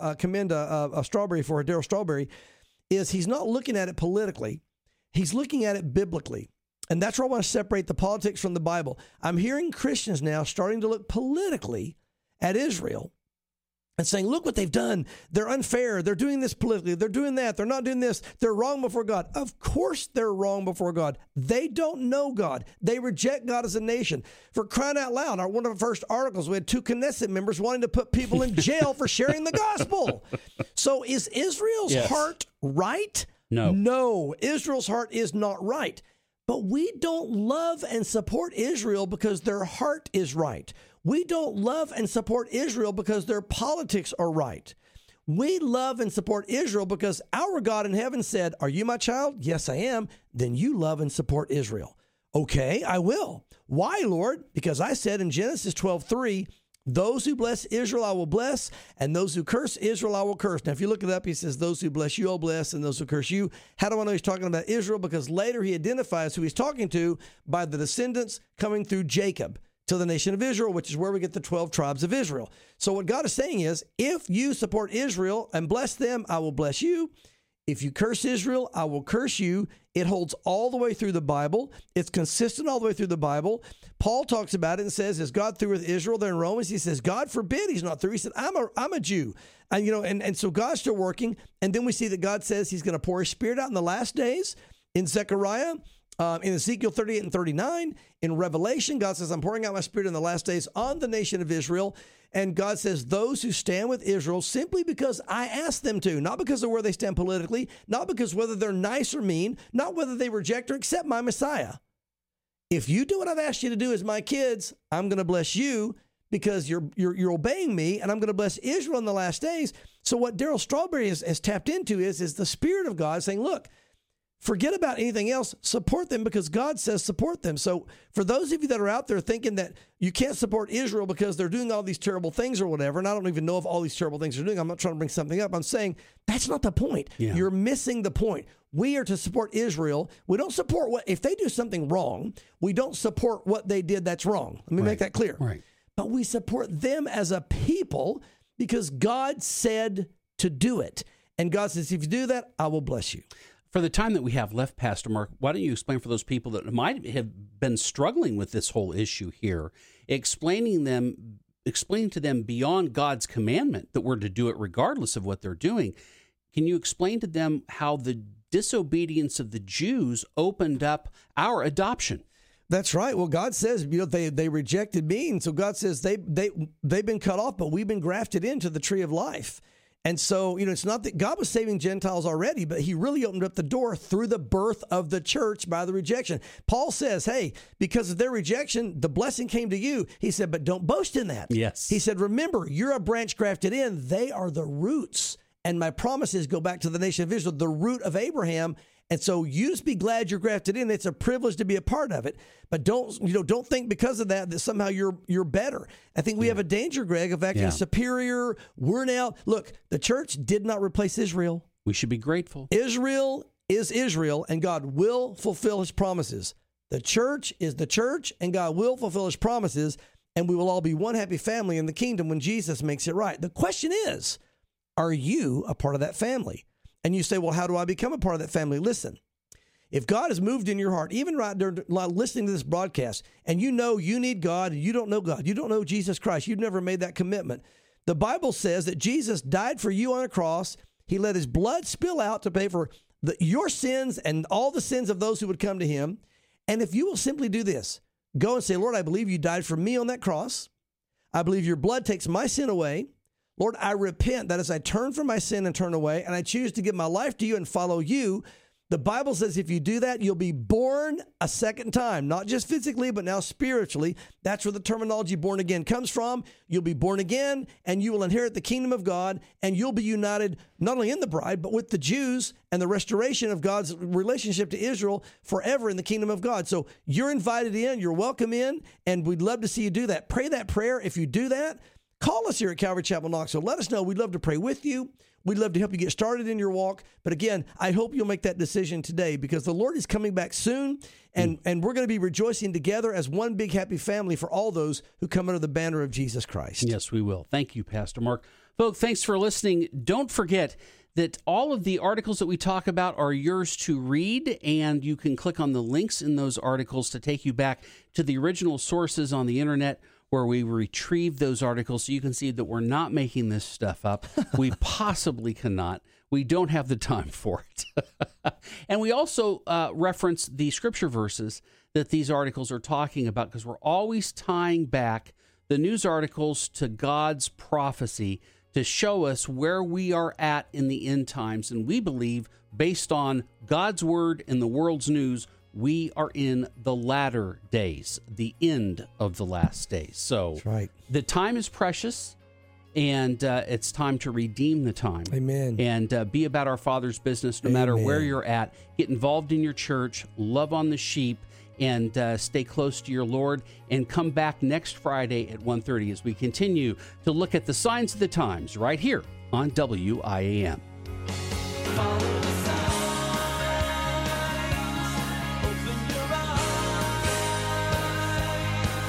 Strawberry for, Darryl Strawberry, is he's not looking at it politically. He's looking at it biblically. And that's where I want to separate the politics from the Bible. I'm hearing Christians now starting to look politically at Israel and saying, look what they've done. They're unfair. They're doing this politically. They're doing that. They're not doing this. They're wrong before God. Of course they're wrong before God. They don't know God. They reject God as a nation. For crying out loud, one of our first articles, we had 2 Knesset members wanting to put people in jail for sharing the gospel. So is Israel's heart right? No. No, Israel's heart is not right. But we don't love and support Israel because their heart is right. We don't love and support Israel because their politics are right. We love and support Israel because our God in heaven said, "Are you my child?" "Yes, I am." "Then you love and support Israel." "Okay, I will." "Why, Lord?" "Because I said in Genesis 12:3, those who bless Israel I will bless, and those who curse Israel I will curse. Now, if you look it up, he says, those who bless you I'll bless, and those who curse you. How do I know he's talking about Israel? Because later he identifies who he's talking to by the descendants coming through Jacob to the nation of Israel, which is where we get the 12 tribes of Israel. So what God is saying is, if you support Israel and bless them, I will bless you. If you curse Israel, I will curse you. It holds all the way through the Bible. It's consistent all the way through the Bible. Paul talks about it and says, is God through with Israel? There in Romans, he says, God forbid he's not through. He said, I'm a Jew. And so God's still working. And then we see that God says he's going to pour his spirit out in the last days. In Zechariah, in Ezekiel 38 and 39, in Revelation, God says, I'm pouring out my spirit in the last days on the nation of Israel. And God says, those who stand with Israel simply because I asked them to, not because of where they stand politically, not because whether they're nice or mean, not whether they reject or accept my Messiah. If you do what I've asked you to do as my kids, I'm going to bless you because you're obeying me, and I'm going to bless Israel in the last days. So what Darryl Strawberry has tapped into is the Spirit of God saying, look, forget about anything else. Support them because God says support them. So for those of you that are out there thinking that you can't support Israel because they're doing all these terrible things or whatever, and I don't even know if all these terrible things they're doing. I'm not trying to bring something up. I'm saying that's not the point. Yeah. You're missing the point. We are to support Israel. We don't support if they do something wrong, we don't support what they did that's wrong. Let me make that clear. Right. But we support them as a people because God said to do it. And God says, if you do that, I will bless you. For the time that we have left, Pastor Mark, why don't you explain for those people that might have been struggling with this whole issue here, explaining to them beyond God's commandment that we're to do it regardless of what they're doing. Can you explain to them how the disobedience of the Jews opened up our adoption? That's right. Well, God says, they rejected me. And so God says they've been cut off, but we've been grafted into the tree of life. And so, it's not that God was saving Gentiles already, but he really opened up the door through the birth of the church by the rejection. Paul says, hey, because of their rejection, the blessing came to you. He said, but don't boast in that. Yes. He said, remember, you're a branch grafted in. They are the roots. And my promises go back to the nation of Israel, the root of Abraham. And so you just be glad you're grafted in. It's a privilege to be a part of it. But don't think because of that somehow you're better. I think we have a danger, Greg, of acting superior. We're now, look, the church did not replace Israel. We should be grateful. Israel is Israel, and God will fulfill his promises. The church is the church, and God will fulfill his promises, and we will all be one happy family in the kingdom when Jesus makes it right. The question is, are you a part of that family? And you say, well, how do I become a part of that family? Listen, if God has moved in your heart, even right during listening to this broadcast, and you know you need God, and you don't know God, you don't know Jesus Christ, you've never made that commitment. The Bible says that Jesus died for you on a cross. He let his blood spill out to pay for your sins and all the sins of those who would come to him. And if you will simply do this, go and say, Lord, I believe you died for me on that cross. I believe your blood takes my sin away. Lord, I repent that as I turn from my sin and turn away, and I choose to give my life to you and follow you. The Bible says if you do that, you'll be born a second time, not just physically, but now spiritually. That's where the terminology born again comes from. You'll be born again, and you will inherit the kingdom of God, and you'll be united not only in the bride, but with the Jews and the restoration of God's relationship to Israel forever in the kingdom of God. So you're invited in, you're welcome in, and we'd love to see you do that. Pray that prayer. If you do that, call us here at Calvary Chapel Knoxville. Let us know. We'd love to pray with you. We'd love to help you get started in your walk. But again, I hope you'll make that decision today because the Lord is coming back soon, and we're going to be rejoicing together as one big happy family for all those who come under the banner of Jesus Christ. Yes, we will. Thank you, Pastor Mark. Folks, thanks for listening. Don't forget that all of the articles that we talk about are yours to read, and you can click on the links in those articles to take you back to the original sources on the internet where we retrieve those articles so you can see that we're not making this stuff up. We possibly cannot. We don't have the time for it. And we also reference the scripture verses that these articles are talking about because we're always tying back the news articles to God's prophecy to show us where we are at in the end times. And we believe, based on God's word and the world's news, we are in the latter days, the end of the last days. So That's right. The time is precious, and it's time to redeem the time. Amen. And be about our Father's business no matter where you're at. Get involved in your church, love on the sheep, and stay close to your Lord. And come back next Friday at 1:30 as we continue to look at the signs of the times right here on WIAM. Follow